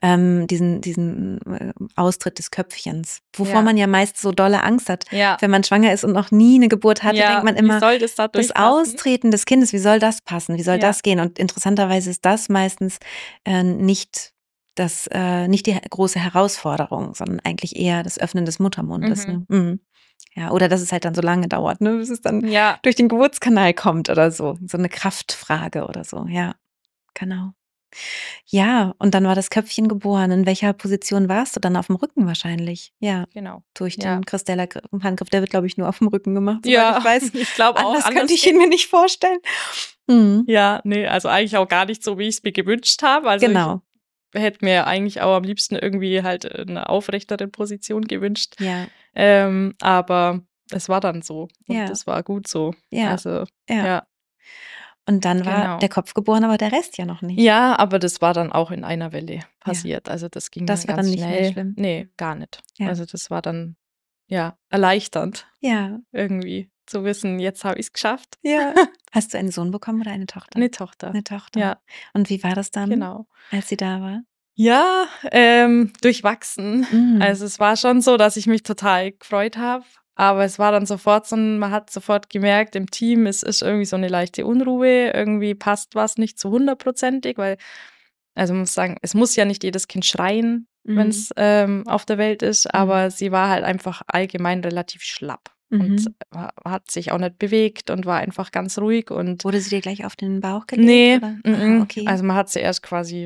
Austritt des Köpfchens, wovor man ja meist so dolle Angst hat. Wenn man schwanger ist und noch nie eine Geburt hatte, denkt man immer, wie soll das Austreten des Kindes, wie soll das passen, wie soll das gehen? Und interessanterweise ist das meistens nicht die große Herausforderung, sondern eigentlich eher das Öffnen des Muttermundes. Ne? Ja, oder dass es halt dann so lange dauert, ne, bis es dann durch den Geburtskanal kommt oder so. So eine Kraftfrage oder so, ja, genau. Ja, und dann war das Köpfchen geboren. In welcher Position warst du dann? Auf dem Rücken wahrscheinlich? Ja, genau. Durch den Kristeller-Handgriff. Der wird, glaube ich, nur auf dem Rücken gemacht, soweit Ja, ich weiß. ich glaube auch. Anders könnte ich ihn mir nicht vorstellen. Ja, nee, also eigentlich auch gar nicht so, wie ich es mir gewünscht habe. Also Genau. ich hätte mir eigentlich auch am liebsten irgendwie halt eine aufrechtere Position gewünscht. Ja. Aber es war dann so. Und das war gut so. Ja. Also, ja. Und dann war der Kopf geboren, aber der Rest ja noch nicht. Ja, aber das war dann auch in einer Welle passiert. Also das ging das dann war ganz dann nicht schnell. mehr schlimm. Nee, gar nicht. Ja. Also das war dann, erleichternd. Ja. Irgendwie zu wissen, jetzt habe ich es geschafft. Ja. Hast du einen Sohn bekommen oder eine Tochter? Eine Tochter. Eine Tochter. Ja. Und wie war das dann, Genau. als sie da war? Ja, durchwachsen. Also es war schon so, dass ich mich total gefreut habe. Aber es war dann sofort man hat sofort gemerkt, im Team, es ist irgendwie so eine leichte Unruhe, irgendwie passt was nicht zu 100%ig, weil, also man muss sagen, es muss ja nicht jedes Kind schreien, wenn es auf der Welt ist, aber sie war halt einfach allgemein relativ schlapp und hat sich auch nicht bewegt und war einfach ganz ruhig. Und wurde sie dir gleich auf den Bauch gelegt? Nee, oder? Okay. Also man hat sie erst quasi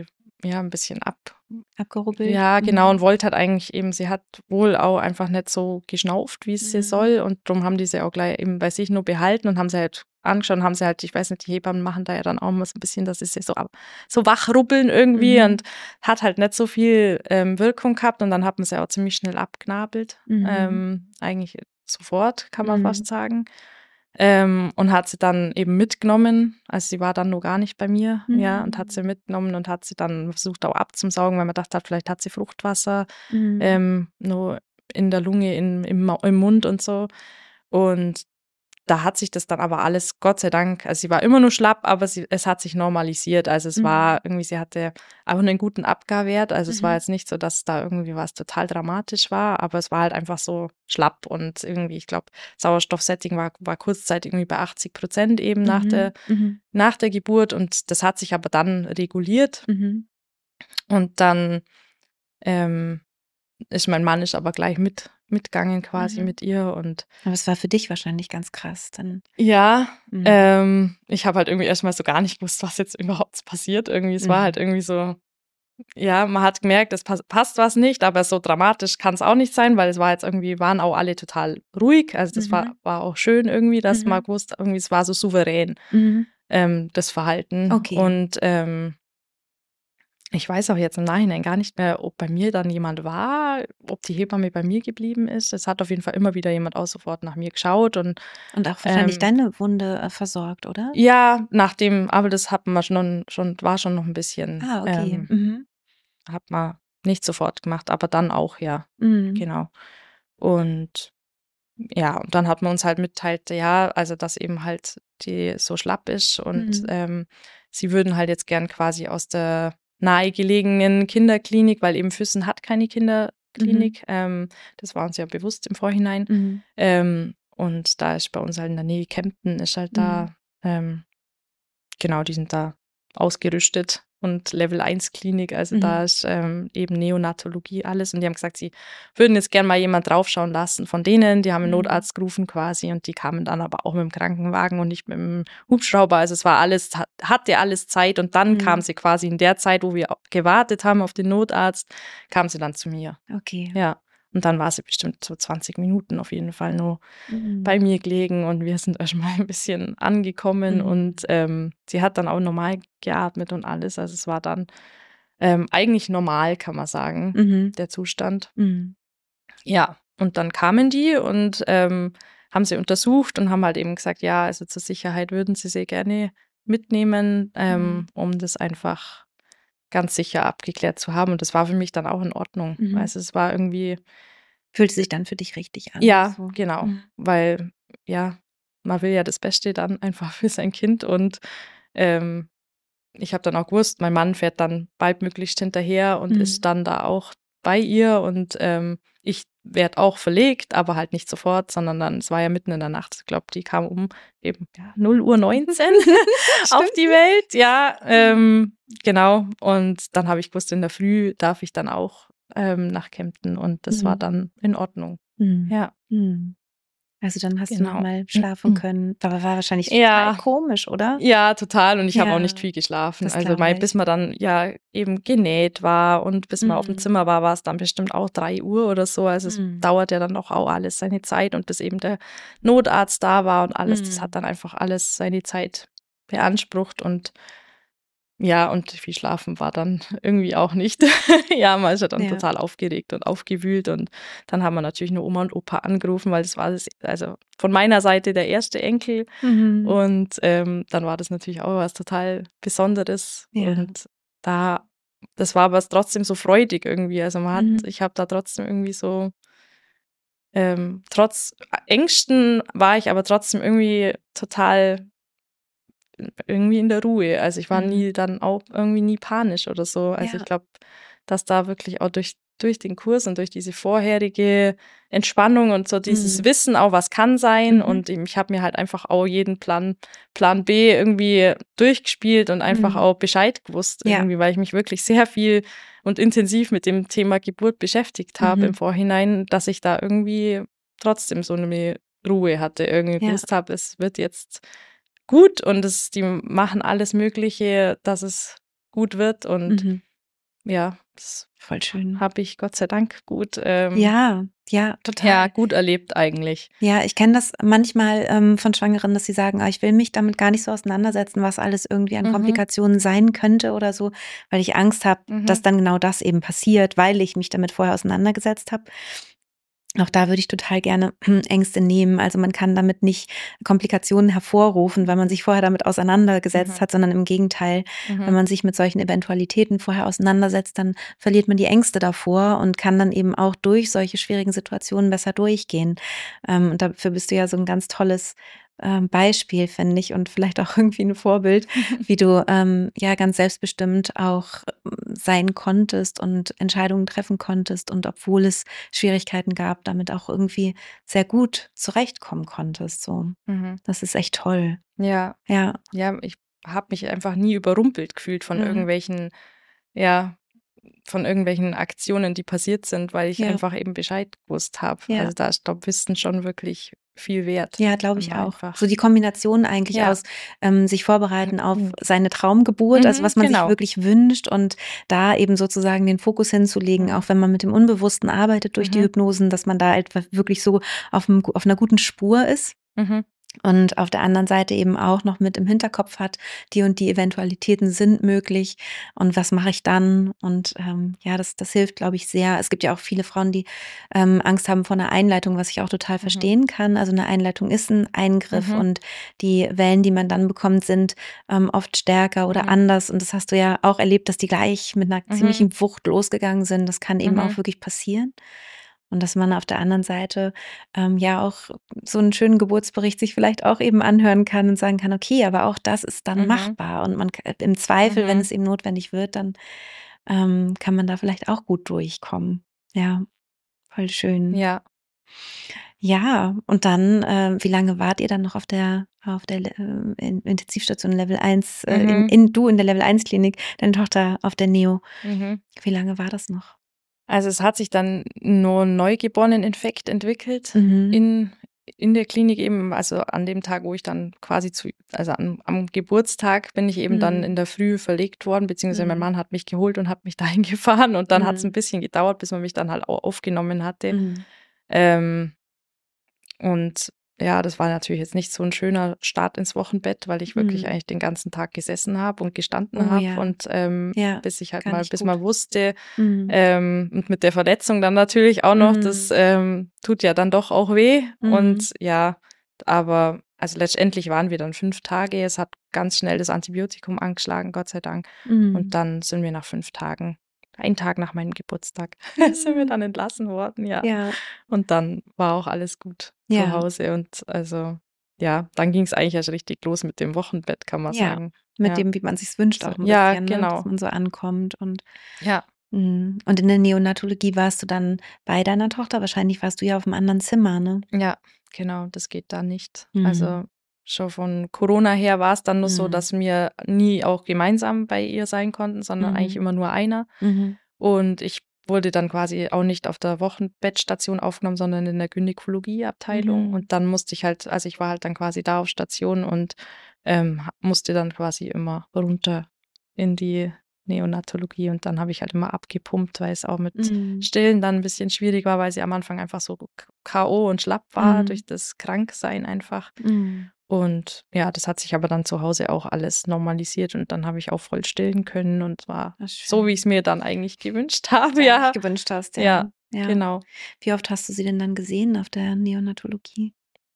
ja, ein bisschen abgerubbelt. ja, genau, und wollte halt eigentlich eben, sie hat wohl auch einfach nicht so geschnauft, wie es sie soll, und darum haben die sie auch gleich eben bei sich nur behalten und haben sie halt angeschaut und haben sie halt, ich weiß nicht, die Hebammen machen da ja dann auch mal so ein bisschen, dass sie sich so wachrubbeln irgendwie, und hat halt nicht so viel Wirkung gehabt, und dann hat man sie auch ziemlich schnell abgenabelt, eigentlich sofort, kann man fast sagen. Und hat sie dann eben mitgenommen. Also sie war dann noch gar nicht bei mir, ja, und hat sie mitgenommen und hat sie dann versucht auch abzusaugen, weil man dachte, vielleicht hat sie Fruchtwasser nur in der Lunge, im Mund und so. Und da hat sich das dann aber alles, Gott sei Dank, also sie war immer nur schlapp, aber es hat sich normalisiert. Also es war irgendwie, sie hatte auch einen guten Abgarwert. Also es war jetzt nicht so, dass da irgendwie was total dramatisch war, aber es war halt einfach so schlapp, und irgendwie, ich glaube, Sauerstoffsetting war kurzzeitig irgendwie bei 80% eben nach der Geburt, und das hat sich aber dann reguliert. Und dann mein Mann ist aber gleich mitgegangen quasi mit ihr, und Aber es war für dich wahrscheinlich ganz krass dann. ja, ich habe halt irgendwie erstmal so gar nicht gewusst, was jetzt überhaupt passiert. Irgendwie, es war halt irgendwie so, ja, man hat gemerkt, es passt was nicht, aber so dramatisch kann es auch nicht sein, weil es war jetzt irgendwie, waren auch alle total ruhig. Also das war auch schön irgendwie, dass man gewusst, irgendwie, es war so souverän, das Verhalten. Okay. Und ich weiß auch jetzt im Nachhinein gar nicht mehr, ob bei mir dann jemand war, ob die Hebamme bei mir geblieben ist. Es hat auf jeden Fall immer wieder jemand auch sofort nach mir geschaut. Und auch wahrscheinlich deine Wunde versorgt, oder? ja, aber das hat man war schon noch ein bisschen, okay. hat man nicht sofort gemacht, aber dann auch, ja, genau. Und ja, und dann hat man uns halt mitteilt, ja, also dass eben halt die so schlapp ist, und sie würden halt jetzt gern quasi aus der nahegelegenen Kinderklinik, weil eben Füssen hat keine Kinderklinik, das war uns ja bewusst im Vorhinein, und da ist bei uns halt in der Nähe Kempten, ist halt da, genau, die sind da ausgerüstet und Level 1 Klinik, also da ist eben Neonatologie alles, und die haben gesagt, sie würden jetzt gern mal jemand draufschauen lassen von denen, die haben einen Notarzt gerufen quasi, und die kamen dann aber auch mit dem Krankenwagen und nicht mit dem Hubschrauber, also es war alles, hatte alles Zeit, und dann kam sie quasi in der Zeit, wo wir gewartet haben auf den Notarzt, kam sie dann zu mir. Okay. Ja. Und dann war sie bestimmt so 20 Minuten auf jeden Fall nur bei mir gelegen, und wir sind erstmal ein bisschen angekommen, und sie hat dann auch normal geatmet und alles. Also es war dann eigentlich normal, kann man sagen, der Zustand. Ja, und dann kamen die und haben sie untersucht und haben halt eben gesagt, ja, also zur Sicherheit würden sie gerne mitnehmen, um das einfach ganz sicher abgeklärt zu haben. Und das war für mich dann auch in Ordnung. Also es war irgendwie, fühlt sich dann für dich richtig an. ja, so. genau, weil ja, man will ja das Beste dann einfach für sein Kind, und ich habe dann auch gewusst, mein Mann fährt dann baldmöglichst hinterher und ist dann da auch bei ihr, und ich werde auch verlegt, aber halt nicht sofort, sondern dann, es war ja mitten in der Nacht, ich glaube, die kam um eben 0:19 auf die Welt, ja, genau, und dann habe ich gewusst, in der Früh darf ich dann auch nach Kempten, und das war dann in Ordnung. Ja. Also dann hast du Genau. nochmal schlafen können. Aber war wahrscheinlich Ja. total komisch, oder? Ja, total. Und ich habe auch Ja, nicht viel geschlafen. das Also glaube bis ich. man dann ja eben genäht war und bis man auf dem Zimmer war, war es dann bestimmt auch 3 Uhr oder so. Also es dauert ja dann doch auch alles seine Zeit, und bis eben der Notarzt da war und alles, das hat dann einfach alles seine Zeit beansprucht, und ja, und viel schlafen war dann irgendwie auch nicht. Ja, man ist ja dann Ja. total aufgeregt und aufgewühlt, und dann haben wir natürlich nur Oma und Opa angerufen, weil das war also von meiner Seite der erste Enkel, und dann war das natürlich auch was total Besonderes, Ja. und das war aber trotzdem so freudig irgendwie. Also ich habe da trotzdem irgendwie so, trotz Ängsten war ich aber trotzdem irgendwie total irgendwie in der Ruhe. Also ich war nie dann auch irgendwie nie panisch oder so. Also Ja. ich glaube, dass da wirklich auch durch den Kurs und durch diese vorherige Entspannung und so dieses Wissen auch, was kann sein, und ich habe mir halt einfach auch jeden Plan B irgendwie durchgespielt und einfach auch Bescheid gewusst irgendwie, weil ich mich wirklich sehr viel und intensiv mit dem Thema Geburt beschäftigt habe im Vorhinein, dass ich da irgendwie trotzdem so eine Ruhe hatte, irgendwie gewusst habe, es wird jetzt gut, und die machen alles Mögliche, dass es gut wird, und ja, das Voll schön. habe ich Gott sei Dank gut, Ja, ja, total. gut erlebt eigentlich. Ja, ich kenne das manchmal von Schwangeren, dass sie sagen: „Ah, ich will mich damit gar nicht so auseinandersetzen, was alles irgendwie an Mhm, Komplikationen sein könnte oder so, weil ich Angst habe, mhm, dass dann genau das eben passiert, weil ich mich damit vorher auseinandergesetzt habe.“ Auch da würde ich total gerne Ängste nehmen. Also, man kann damit nicht Komplikationen hervorrufen, weil man sich vorher damit auseinandergesetzt mhm, hat, sondern im Gegenteil, wenn mhm, man sich mit solchen Eventualitäten vorher auseinandersetzt, dann verliert man die Ängste davor und kann dann eben auch durch solche schwierigen Situationen besser durchgehen. Und dafür bist du ja so ein ganz tolles, Beispiel, finde ich, und vielleicht auch irgendwie ein Vorbild, wie du, ja, ganz selbstbestimmt auch, sein konntest und Entscheidungen treffen konntest und obwohl es Schwierigkeiten gab, damit auch irgendwie sehr gut zurechtkommen konntest, so. mhm. Das ist echt toll. Ja, Ja. ja, ich habe mich einfach nie überrumpelt gefühlt Mhm. ja, von irgendwelchen Aktionen, die passiert sind, weil ich Ja, einfach eben Bescheid gewusst habe. ja. Also, da ist, glaube Wissen schon wirklich viel wert, Ja, glaube wenn ich man auch. So einfach die Kombination eigentlich ja, aus, sich vorbereiten auf mhm, seine Traumgeburt, also mhm, was man sich genau. wirklich wünscht und da eben sozusagen den Fokus hinzulegen, Mhm, auch wenn man mit dem Unbewussten arbeitet durch die mhm, Hypnosen, dass man da etwa wirklich so auf einer guten Spur ist. mhm, Und auf der anderen Seite eben auch noch mit im Hinterkopf hat, die und die Eventualitäten sind möglich und was mache ich dann? Und ja, das hilft, glaube ich, sehr. Es gibt ja auch viele Frauen, die Angst haben vor einer Einleitung, was ich auch total mhm, verstehen kann. Also eine Einleitung ist ein Eingriff mhm, und die Wellen, die man dann bekommt, sind oft stärker oder mhm, anders. Und das hast du ja auch erlebt, dass die gleich mit einer mhm, ziemlichen Wucht losgegangen sind. Das kann eben auch mhm, wirklich passieren. Und dass man auf der anderen Seite ja auch so einen schönen Geburtsbericht sich vielleicht auch eben anhören kann und sagen kann: „Okay, aber auch das ist dann mhm, machbar.“ Und man im Zweifel, wenn mhm. es eben notwendig wird, dann, kann man da vielleicht auch gut durchkommen. Ja, voll schön. Ja, Ja, und dann, wie lange wart ihr dann noch auf der Intensivstation Level 1 mhm, in der Level 1 Klinik, deine Tochter auf der Neo? mhm. Wie lange war das noch? Also, es hat sich dann nur 'n Neugeboreneninfekt entwickelt Mhm. in der Klinik eben. Also, an dem Tag, wo ich dann quasi also, am Geburtstag bin ich eben dann Mhm. in der Früh verlegt worden, beziehungsweise mein Mhm. Mann hat mich geholt und hat mich dahin gefahren und dann hat's 'n Mhm. bisschen gedauert, bis man mich dann halt au aufgenommen hatte. Mhm. Ähm und ja, das war natürlich jetzt nicht so 'n schöner Start ins Wochenbett, weil ich wirklich Mhm. eigentlich den ganzen Tag gesessen habe und gestanden Oh habe ja, und, ja, gar nicht bis gut. man wusste Mhm. und mit der Verletzung dann natürlich auch noch, das, Mhm. tut ja dann doch auch weh Mhm. und ja, aber also letztendlich waren wir dann 5 Tage. Es hat ganz schnell das Antibiotikum angeschlagen, Gott sei Dank. Und Mhm. dann sind wir nach 5 Tagen, einen Tag nach meinem Geburtstag, sind wir Ja, dann entlassen worden, ja. ja, Und dann war auch alles gut zu ja, Hause und also, ja, dann ging's eigentlich erst richtig los mit dem Wochenbett, kann man ja. sagen. Mit Ja, dem, wie man sich's wünscht so auch 'n ja, bisschen, ne, dass genau. man so ankommt und Ja, und in der Neonatologie warst du dann bei deiner Tochter? Wahrscheinlich warst du ja auf'm anderen Zimmer, ne? ja, genau, das geht da nicht. Mhm. Also, schon von Corona her war's dann nur so, Mhm. dass wir nie auch gemeinsam bei ihr sein konnten, sondern eigentlich Mhm. immer nur einer. Mhm. Und ich wurde dann quasi auch nicht auf der Wochenbettstation aufgenommen, sondern in der Gynäkologieabteilung. Mhm. Und dann musste ich halt also, ich war halt dann quasi da auf Station und, ha musste dann quasi immer runter in die Neonatologie und dann habe ich halt immer abgepumpt, weil es auch mit Mhm. Stillen dann 'n bisschen schwierig war, weil sie am Anfang einfach so K.o. und schlapp war Mhm. durch das Kranksein einfach. Mhm. Und ja, das hat sich aber dann zu Hause auch alles normalisiert und dann habe ich auch voll stillen können und war Ah, so, wie ich's schön. mir dann eigentlich gewünscht Wie's habe, dir eigentlich ja. gewünscht hast, ja. Ja, Ja. genau. Wie oft hast du sie denn dann gesehen auf der Neonatologie?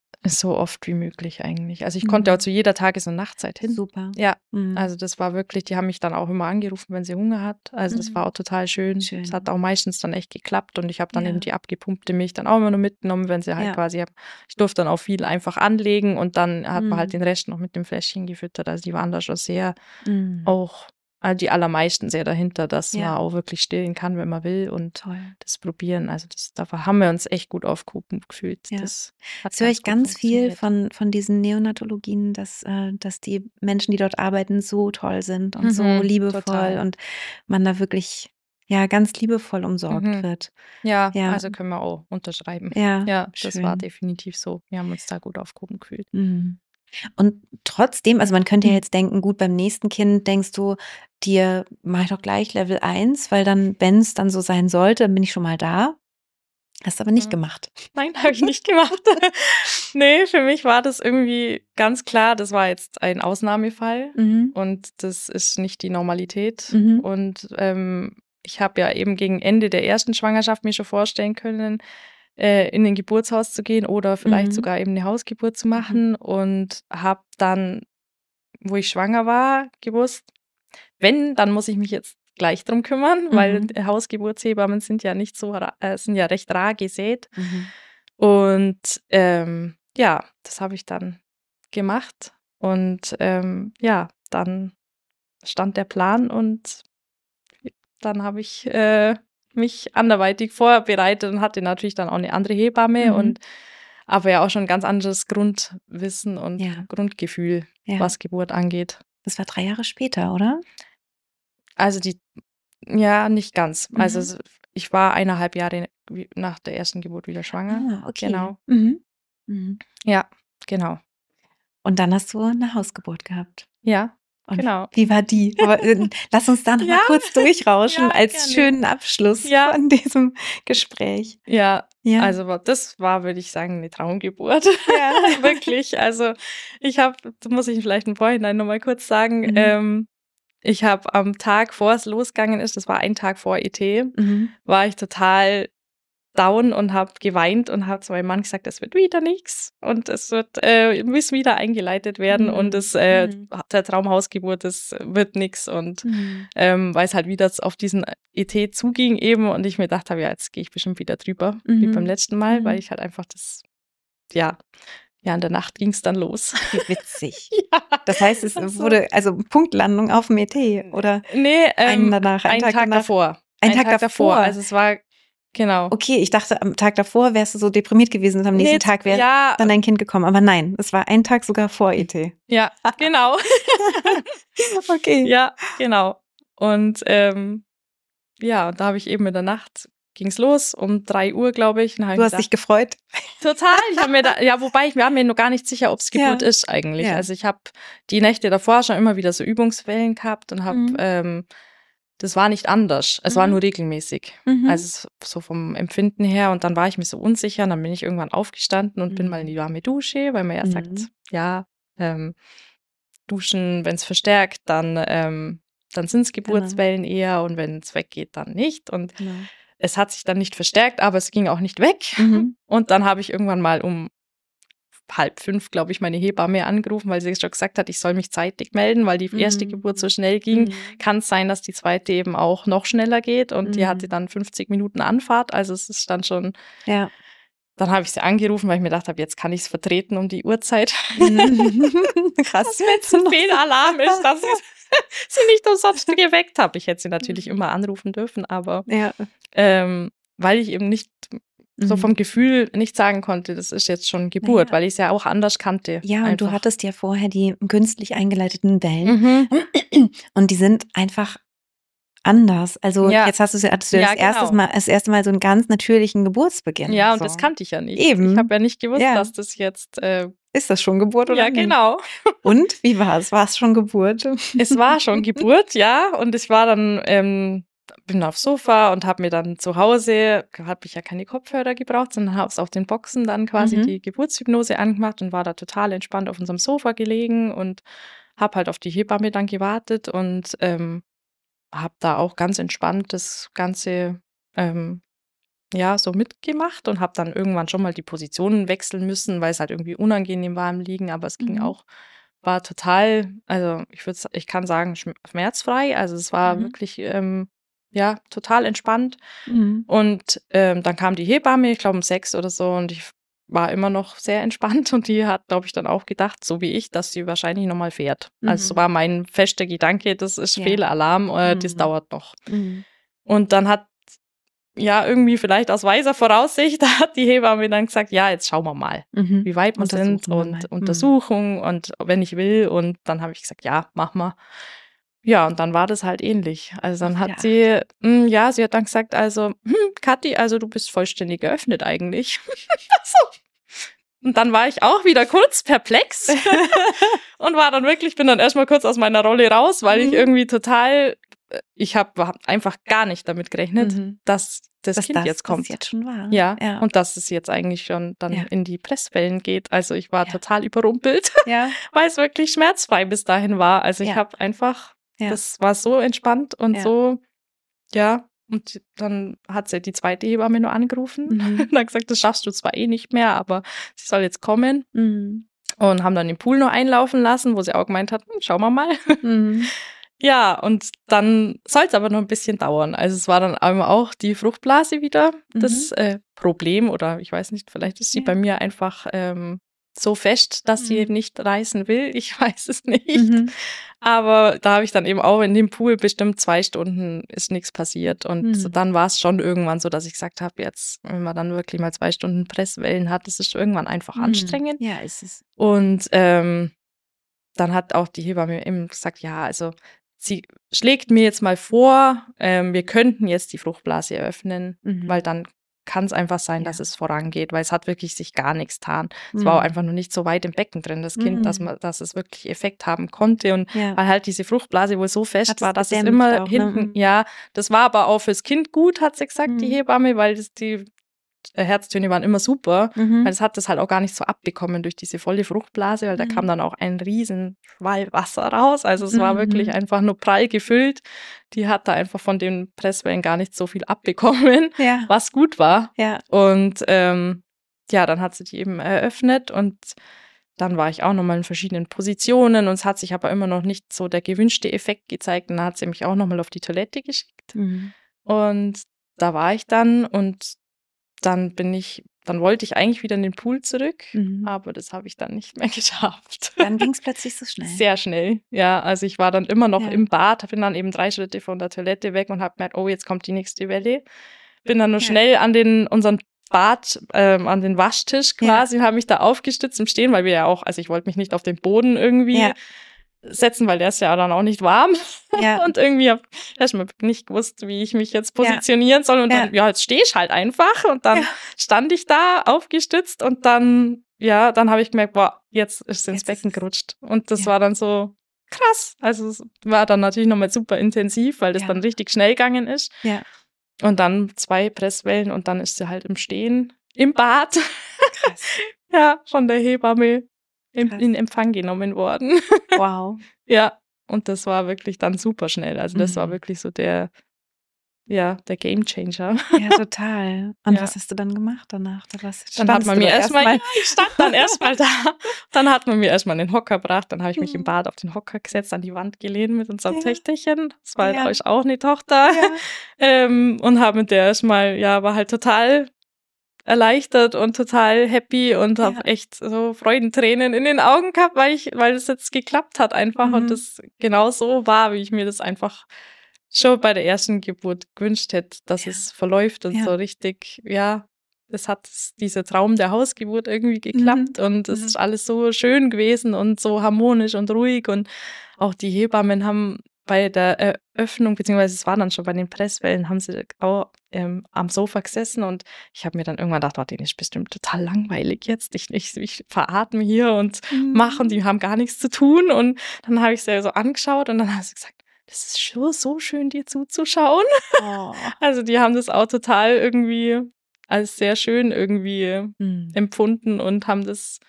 So oft wie möglich eigentlich. Also, ich konnte auch Mhm. zu jeder Tages und Nachtzeit hin. Super. Ja, Mhm. also, das war wirklich die haben mich dann auch immer angerufen, wenn sie Hunger hat. Also, das war auch Mhm. total schön. Es hat Schön. auch meistens dann echt geklappt und ich habe dann eben Ja, die abgepumpte Milch dann auch immer nur mitgenommen, wenn sie halt ja. quasi ich durfte dann auch viel einfach anlegen und dann hat man halt Mhm. den Rest noch mit dem Fläschchen gefüttert. Also, die waren da schon sehr Mhm. auch die allermeisten sehr dahinter, dass man Ja, auch wirklich stillen kann, wenn man will und toll. das probieren. Also, das da haben wir uns echt gut aufgehoben gefühlt. Ja. Das hat Das höre ganz ich gut ganz viel funktioniert. von diesen Neonatologien, dass die Menschen, die dort arbeiten, so toll sind und so Mhm, liebevoll total. und man da wirklich, ja, ganz liebevoll umsorgt Mhm. wird. Ja, Ja, also können wir auch unterschreiben. ja, Ja, das war schön. definitiv so. Wir haben uns da gut aufgehoben gefühlt. Mhm. Und trotzdem, also man könnte ja jetzt denken, gut, beim nächsten Kind denkst du dir, mach ich doch gleich Level 1, weil dann, wenn es dann so sein sollte, dann bin ich schon mal da. Hast aber nicht Mhm. gemacht. Nein, habe ich nicht gemacht. Nee, für mich war das irgendwie ganz klar, das war jetzt ein Ausnahmefall Mhm. und das ist nicht die Normalität. Mhm. Und ich habe ja eben gegen Ende der ersten Schwangerschaft mir schon vorstellen können, in ein Geburtshaus zu gehen oder vielleicht Mhm. sogar eben eine Hausgeburt zu machen und habe dann, wo ich schwanger war, gewusst, wenn, dann muss ich mich jetzt gleich drum kümmern, weil Mhm. Hausgeburtshebammen sind ja nicht so, sind ja recht rar gesät. Mhm. Und ja, das habe ich dann gemacht. Und ja, dann stand der Plan und dann habe ich mich anderweitig vorbereitet und hatte natürlich dann auch eine andere Hebamme Mhm. und aber ja auch schon ein ganz anderes Grundwissen und Ja. Grundgefühl, Ja. was Geburt angeht. Das war 3 Jahre später, oder? Also ja, nicht ganz. Also Mhm. ich war 1,5 Jahre nach der ersten Geburt wieder schwanger. Ah, okay. Genau. Mhm. Mhm. Ja, genau. Und dann hast du eine Hausgeburt gehabt. Ja, Und genau. wie war die? Aber, lass uns da noch mal Ja, kurz durchrauschen ja, als gerne. schönen Abschluss Ja. von diesem Gespräch. Ja, Ja. also das war, würde ich sagen, eine Traumgeburt. Ja. Wirklich. Also das muss ich vielleicht im Vorhinein noch mal kurz sagen, Mhm. ich habe am Tag, vor es losgegangen ist, das war ein Tag vor ET, Mhm. war ich total down und habe geweint und habe zu meinem Mann gesagt, es wird wieder nichts und es muss wieder eingeleitet werden und Mhm. der Traumhausgeburt, das wird nichts und Mhm. weil es halt wieder auf diesen ET zuging eben und ich mir gedacht habe, ja, jetzt gehe ich bestimmt wieder drüber, wie beim Mhm. letzten Mal, weil Mhm. ich halt einfach ja, in der Nacht ging es dann los. Wie witzig. Ja, Das heißt, es also, wurde also Punktlandung auf'm ET oder nee, einen danach, einen Tag danach? davor. Einen Einen Tag Tag davor. davor? Also es war, genau. Okay, ich dachte, am Tag davor wärst du so deprimiert gewesen und am nächsten Nee, Tag wäre ja, dann dein Kind gekommen. Aber nein, es war ein Tag sogar vor ET. ja, genau. Okay. Ja, genau. Und ja, und da habe ich eben in der Nacht ging's los, um 3 Uhr, glaube ich. Und habe ich Du mir hast dich gedacht, gefreut? total, ich habe mir da, ja, wobei ich war mir noch gar nicht sicher, ob's Geburt Ja. ist eigentlich. Ja. Also ich habe die Nächte davor schon immer wieder so Übungswellen gehabt und habe, Mhm. das war nicht anders. Es war Mhm. nur regelmäßig. Mhm. Also so vom Empfinden her. Und dann war ich mir so unsicher. Und dann bin ich irgendwann aufgestanden und bin mal in die Mhm. warme Dusche, weil man ja sagt, Mhm. ja, duschen, wenn es verstärkt, dann sind es Genau. Geburtswellen eher und wenn es weggeht, dann nicht. Und Genau. es hat sich dann nicht verstärkt, aber es ging auch nicht weg. Mhm. Und dann habe ich irgendwann mal um 4:30, glaube ich, meine Hebamme angerufen, weil sie schon gesagt hat, ich soll mich zeitig melden, weil die erste Geburt so schnell ging. Mhm. Kann es sein, dass die zweite eben auch noch schneller geht und die hatte Mhm. dann 50 Minuten Anfahrt. Also es ist dann schon, Ja. dann habe ich sie angerufen, weil ich mir gedacht habe, jetzt kann ich es vertreten um die Uhrzeit. Mhm. Krass. Dass wenn es ein Fehlalarm ist, dass ich sie nicht umsonst geweckt habe. Ich hätte sie natürlich Mhm. immer anrufen dürfen, aber Ja. weil ich eben nicht so Mhm. vom Gefühl nicht sagen konnte, das ist jetzt schon Geburt, Naja. weil ich es ja auch anders kannte. Ja, und du Einfach. hattest ja vorher die künstlich eingeleiteten Wellen. Mhm. Und die sind einfach anders. Also Ja, jetzt hattest du ja ja, genau. das erste Mal so einen ganz natürlichen Geburtsbeginn. Ja, und So. das kannte ich ja nicht. Ich Eben. habe ja nicht gewusst, Ja. dass das jetzt, Ist das schon Geburt oder ja, nicht? genau. Und wie war es? War es schon Geburt? Es war schon Geburt, ja, und ich war dann, bin aufs Sofa und habe mir dann zu Hause, habe ich ja keine Kopfhörer gebraucht, sondern habe es auf den Boxen dann quasi die Geburtshypnose angemacht und war da total entspannt auf unserem Sofa gelegen und habe halt auf die Hebamme dann gewartet und habe da auch ganz entspannt das Ganze ja so mitgemacht und habe dann irgendwann schon mal die Positionen wechseln müssen, weil es halt irgendwie unangenehm war im Liegen, aber es ging Mhm. auch, war total, also ich kann sagen, schmerzfrei. Also es war Mhm. wirklich ja total entspannt. Mhm. Und dann kam die Hebamme, ich glaube um 6 oder so, und ich war immer noch sehr entspannt und die hat, glaube ich, dann auch gedacht, so wie ich, dass sie wahrscheinlich nochmal fährt. Also so Mhm. war mein fester Gedanke, das ist Ja. Fehlalarm, das Mhm. dauert noch. Mhm. Und dann hat, ja, irgendwie vielleicht aus weiser Voraussicht, da hat die Hebamme dann gesagt, ja, jetzt schauen wir mal, Mhm. wie weit wir sind Untersuchen wir und mal. Untersuchung und wenn ich will. Und dann habe ich gesagt, ja, mach mal. Ja, und dann war das halt ähnlich. Also dann Auch wieder hat 8. sie, ja, sie hat dann gesagt, also, Kathi, also du bist vollständig geöffnet eigentlich. So. Und dann war ich auch wieder kurz perplex und bin dann erstmal kurz aus meiner Rolle raus, weil ich irgendwie ich habe einfach gar nicht damit gerechnet, dass das Kind jetzt kommt. Das jetzt schon war. Ja, und dass es jetzt eigentlich schon dann in die Presswellen geht. Also ich war total überrumpelt, weil es wirklich schmerzfrei bis dahin war. Also ich habe einfach, das war so entspannt und so, und dann hat sie die zweite Hebamme nur angerufen und dann gesagt, das schaffst du zwar eh nicht mehr, aber sie soll jetzt kommen. Und haben dann den Pool nur einlaufen lassen, wo sie auch gemeint hat, schauen wir mal. Ja, und dann soll es aber noch ein bisschen dauern. Also es war dann auch die Fruchtblase wieder das Problem, oder ich weiß nicht, vielleicht ist sie bei mir einfach so fest, dass sie nicht reißen will. Ich weiß es nicht. Aber da habe ich dann eben auch in dem Pool bestimmt 2 Stunden ist nichts passiert. Und dann war es schon irgendwann so, dass ich gesagt habe, jetzt, wenn man dann wirklich mal 2 Stunden Presswellen hat, das ist irgendwann einfach anstrengend. Ja, ist es. Und dann hat auch die Hebamme eben gesagt, ja, also sie schlägt mir jetzt mal vor, wir könnten jetzt die Fruchtblase eröffnen, weil dann kann es einfach sein, dass es vorangeht, weil es hat wirklich sich gar nichts getan. Es war auch einfach nur nicht so weit im Becken drin, das Kind, dass es wirklich Effekt haben konnte. Und weil halt diese Fruchtblase wohl so fest war, dass es immer auch, hinten, das war aber auch fürs Kind gut, hat sie gesagt, die Hebamme, weil die Herztöne waren immer super, weil es hat das halt auch gar nicht so abbekommen durch diese volle Fruchtblase, weil da kam dann auch ein riesen Schwall Wasser raus. Also es war wirklich einfach nur prall gefüllt. Die hat da einfach von den Presswellen gar nicht so viel abbekommen, was gut war. Und dann hat sie die eben eröffnet und dann war ich auch nochmal in verschiedenen Positionen und es hat sich aber immer noch nicht so der gewünschte Effekt gezeigt. Und dann hat sie mich auch nochmal auf die Toilette geschickt. Und da war ich dann und dann wollte ich eigentlich wieder in den Pool zurück, aber das habe ich dann nicht mehr geschafft. Dann ging es plötzlich so schnell. Sehr schnell, ja. Also ich war dann immer noch im Bad, bin dann eben 3 Schritte von der Toilette weg und habe gemerkt, oh, jetzt kommt die nächste Welle. Bin dann nur schnell an unseren Bad, an den Waschtisch quasi, habe mich da aufgestützt im Stehen, weil wir ja auch, also ich wollte mich nicht auf den Boden irgendwie setzen, weil der ist ja dann auch nicht warm. Und irgendwie habe ich erstmal nicht gewusst, wie ich mich jetzt positionieren soll. Und dann, jetzt stehe ich halt einfach. Und dann stand ich da aufgestützt und dann habe ich gemerkt, boah, jetzt ist es ins Becken gerutscht. Und das war dann so krass. Also es war dann natürlich nochmal super intensiv, weil das dann richtig schnell gegangen ist. Und dann 2 Presswellen und dann ist sie halt im Stehen, im Bad. Krass. Von der Hebamme in Empfang genommen worden. Wow. Und das war wirklich dann super schnell. Also das war wirklich so der Game Changer. Ja, total. Und was hast du dann gemacht danach? Dann hat man mir ich stand dann erstmal da. Dann hat man mir erstmal einen Hocker gebracht. Dann habe ich mich im Bad auf den Hocker gesetzt, an die Wand gelehnt mit unserem Töchterchen. Das war halt auch eine Tochter. Und habe mit der erstmal, war halt total erleichtert und total happy und habe echt so Freudentränen in den Augen gehabt, weil es jetzt geklappt hat einfach und das genau so war, wie ich mir das einfach schon bei der ersten Geburt gewünscht hätte, dass es verläuft und so richtig, es hat dieser Traum der Hausgeburt irgendwie geklappt und es ist alles so schön gewesen und so harmonisch und ruhig und auch die Hebammen haben bei der Eröffnung, beziehungsweise es war dann schon bei den Presswellen, haben sie auch am Sofa gesessen und ich habe mir dann irgendwann gedacht, oh, denen ist bestimmt total langweilig jetzt. Ich veratme hier und mache und die haben gar nichts zu tun. Und dann habe ich sie so angeschaut und dann haben sie gesagt, das ist schon so schön, dir zuzuschauen. Oh. Also die haben das auch total irgendwie als sehr schön irgendwie empfunden und haben das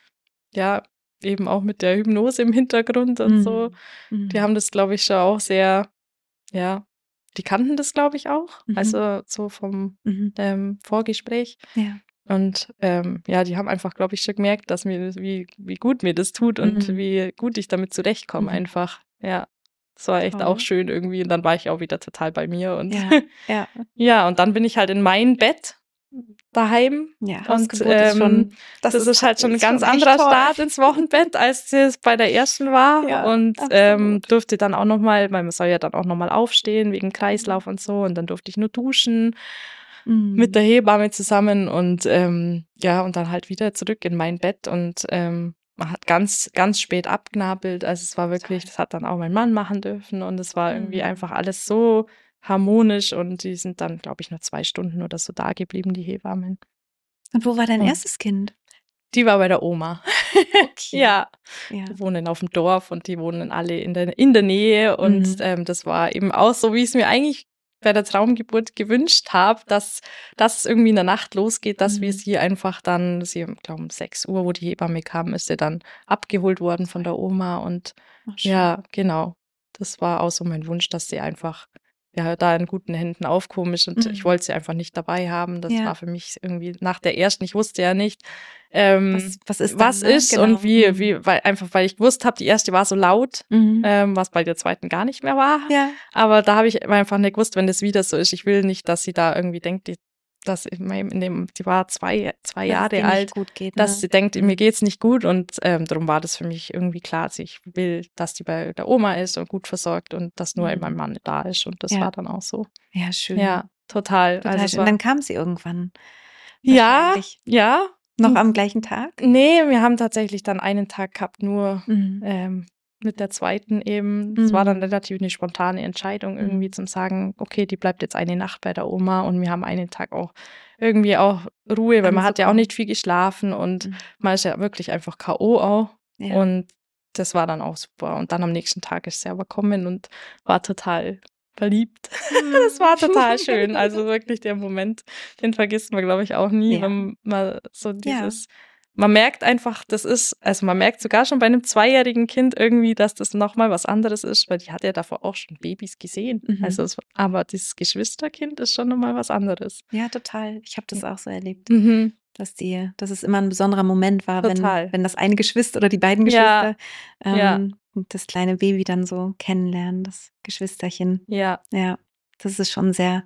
eben auch mit der Hypnose im Hintergrund und so. Die haben das, glaube ich, schon auch sehr, die kannten das, glaube ich, auch. Also so vom Vorgespräch. Und die haben einfach, glaube ich, schon gemerkt, dass wie gut mir das tut und wie gut ich damit zurechtkomme einfach. Ja, das war echt auch schön irgendwie. Und dann war ich auch wieder total bei mir. Und und dann bin ich halt in mein Bett daheim. Ja, und ist schon, das ist halt schon ein ganz anderer Start ins Wochenbett, als es bei der ersten war. Ja, und durfte dann auch nochmal, weil man soll ja dann auch nochmal aufstehen wegen Kreislauf und so. Und dann durfte ich nur duschen mit der Hebamme zusammen und und dann halt wieder zurück in mein Bett und man hat ganz, ganz spät abgenabelt. Also es war wirklich, das hat dann auch mein Mann machen dürfen und es war irgendwie einfach alles so harmonisch und die sind dann, glaube ich, nur 2 Stunden oder so da geblieben, die Hebammen. Und wo war dein erstes Kind? Die war bei der Oma. Okay. Ja, Ja. die wohnen auf dem Dorf und die wohnen alle in der Nähe. Und das war eben auch so, wie ich es mir eigentlich bei der Traumgeburt gewünscht habe, dass es irgendwie in der Nacht losgeht, dass wir sie einfach dann, ich glaube um 6 Uhr, wo die Hebamme kam, ist sie dann abgeholt worden von der Oma. Und Ach, schön. ja, genau. Das war auch so mein Wunsch, dass sie einfach da in guten Händen aufgehoben ist. Und ich wollte sie einfach nicht dabei haben. Das Ja. war für mich irgendwie nach der ersten, ich wusste ja nicht, Was ist dann, was ne? ist Genau. und weil ich gewusst habe, die erste war so laut, was bei der zweiten gar nicht mehr war. Ja. Aber da habe ich einfach nicht gewusst, wenn das wieder so ist. Ich will nicht, dass sie da irgendwie denkt, die war zwei Dass es Jahre dir nicht alt, gut geht, dass ne? sie denkt, mir geht's nicht gut. Und darum war das für mich irgendwie klar, dass ich will, dass die bei der Oma ist und gut versorgt und dass nur mein Mann da ist. Und das Ja. war dann auch so. Ja, schön. Ja, total. Total Also es schön. war, Dann kam sie irgendwann. ja, Wahrscheinlich. ja. Noch am gleichen Tag? Nee, wir haben tatsächlich dann einen Tag gehabt, nur Mhm. mit der zweiten eben. Es war dann relativ eine spontane Entscheidung, irgendwie zum sagen, okay, die bleibt jetzt eine Nacht bei der Oma und wir haben einen Tag auch irgendwie auch Ruhe, weil man hat ja auch Anzukommen. nicht viel geschlafen und man ist ja wirklich einfach K.O. auch. Ja. Und das war dann auch super. Und dann am nächsten Tag ist sie aber gekommen und war total verliebt. Das war total schön. Also wirklich der Moment, den vergisst man, glaube ich, auch nie, Ja. wenn man so man merkt einfach, man merkt sogar schon bei einem 2-jährigen Kind irgendwie, dass das nochmal was anderes ist, weil die hat ja davor auch schon Babys gesehen. Also, aber dieses Geschwisterkind ist schon nochmal was anderes. Ja, total. Ich habe das auch so erlebt, Mhm. dass es immer ein besonderer Moment war, Total. wenn das eine Geschwister oder die beiden Ja, Geschwister ja, das kleine Baby dann so kennenlernen, das Geschwisterchen. ja, Ja, das ist schon sehr,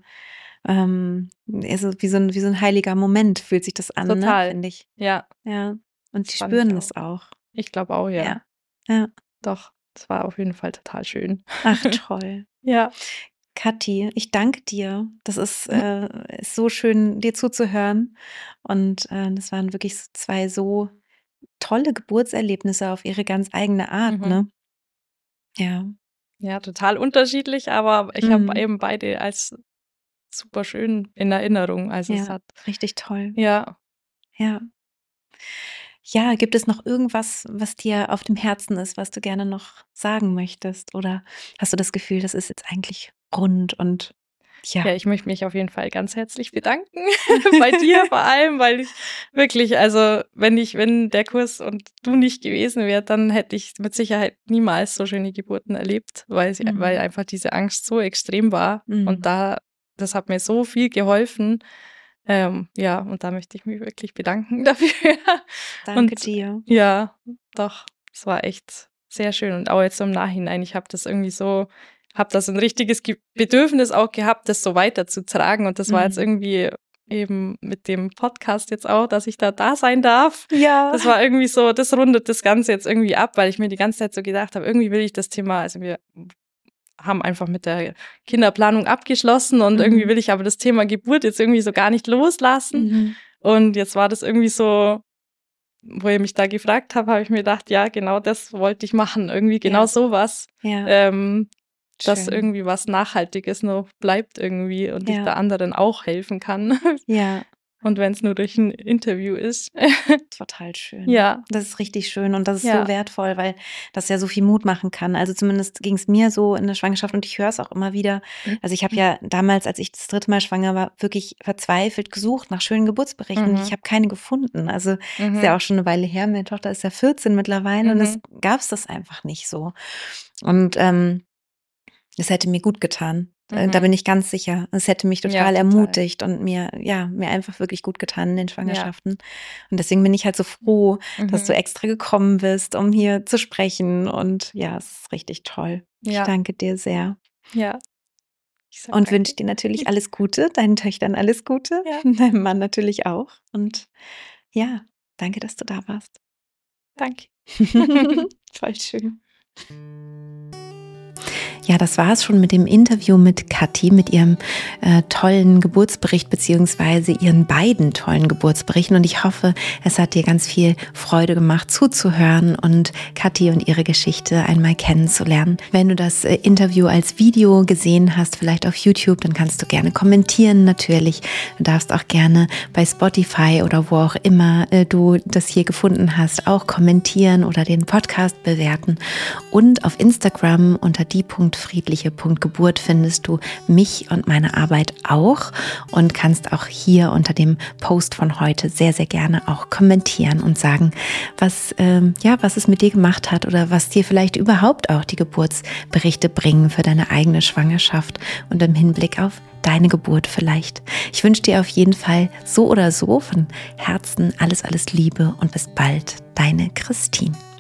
also wie so ein heiliger Moment fühlt sich das an, ne, total. finde ich. Ja, Ja. Und das die fand ich spüren auch. das auch. Ich glaube auch, ja. Ja. Ja. Doch, das war auf jeden Fall total schön. Ach, toll. Ja. Kathi, ich danke dir. Das ist so schön, dir zuzuhören. Und das waren wirklich zwei so tolle Geburtserlebnisse auf ihre ganz eigene Art, ne? Ja. Ja, total unterschiedlich, aber ich habe Mhm. eben beide als super schön in Erinnerung. Also es Ja, hat, richtig toll. ja. Ja. Ja, gibt es noch irgendwas, was dir auf dem Herzen ist, was du gerne noch sagen möchtest? Oder hast du das Gefühl, das ist jetzt eigentlich rund und Ja, ja. ich möchte mich auf jeden Fall ganz herzlich bedanken. Bei dir vor allem, weil ich wirklich, also wenn der Kurs und du nicht gewesen wärt, dann hätte ich mit Sicherheit niemals so schöne Geburten erlebt, weil einfach diese Angst so extrem war. Und das hat mir so viel geholfen. Ja, und da möchte ich mich wirklich bedanken dafür. Danke Und dir. ja, doch, es war echt sehr schön. Und auch jetzt so im Nachhinein, ich habe das irgendwie so, habe da so ein richtiges Bedürfnis auch gehabt, das so weiterzutragen. Und das war jetzt irgendwie eben mit dem Podcast jetzt auch, dass ich da sein darf. Ja. Das war irgendwie so, das rundet das Ganze jetzt irgendwie ab, weil ich mir die ganze Zeit so gedacht habe, irgendwie will ich das Thema, also wir haben einfach mit der Kinderplanung abgeschlossen und irgendwie will ich aber das Thema Geburt jetzt irgendwie so gar nicht loslassen. Und jetzt war das irgendwie so, wo ihr mich da gefragt habt, habe ich mir gedacht, ja, genau das wollte ich machen. Irgendwie genau sowas. Ja. Dass Schön. irgendwie was Nachhaltiges noch bleibt irgendwie und ich Ja. da anderen auch helfen kann. Ja, Und wenn es nur durch ein Interview ist. total schön. Ja. Das ist richtig schön und das ist Ja. so wertvoll, weil das ja so viel Mut machen kann. Also zumindest ging es mir so in der Schwangerschaft und ich höre es auch immer wieder. Also ich habe ja damals, als ich das 3. Mal schwanger war, wirklich verzweifelt gesucht nach schönen Geburtsberichten und ich habe keine gefunden. Also ist ja auch schon eine Weile her. Meine Tochter ist ja 14 mittlerweile und es gab es das einfach nicht so. Und das hätte mir gut getan. Da bin ich ganz sicher. Es hätte mich total ermutigt und mir einfach wirklich gut getan in den Schwangerschaften. Und deswegen bin ich halt so froh, dass du extra gekommen bist, um hier zu sprechen. Und ja, es ist richtig toll. Ich danke dir sehr. Ja. Und wünsche dir natürlich alles Gute, deinen Töchtern alles Gute, deinem Mann natürlich auch. Und ja, danke, dass du da warst. Danke. Voll schön. Ja, das war es schon mit dem Interview mit Kathi, mit ihrem tollen Geburtsbericht beziehungsweise ihren beiden tollen Geburtsberichten. Und ich hoffe, es hat dir ganz viel Freude gemacht, zuzuhören und Kathi und ihre Geschichte einmal kennenzulernen. Wenn du das Interview als Video gesehen hast, vielleicht auf YouTube, dann kannst du gerne kommentieren natürlich. Du darfst auch gerne bei Spotify oder wo auch immer du das hier gefunden hast, auch kommentieren oder den Podcast bewerten. Und auf Instagram unter die.friedliche.geburt findest du mich und meine Arbeit auch und kannst auch hier unter dem Post von heute sehr, sehr gerne auch kommentieren und sagen, was es mit dir gemacht hat oder was dir vielleicht überhaupt auch die Geburtsberichte bringen für deine eigene Schwangerschaft und im Hinblick auf deine Geburt vielleicht. Ich wünsche dir auf jeden Fall so oder so von Herzen alles, alles Liebe und bis bald, deine Christine.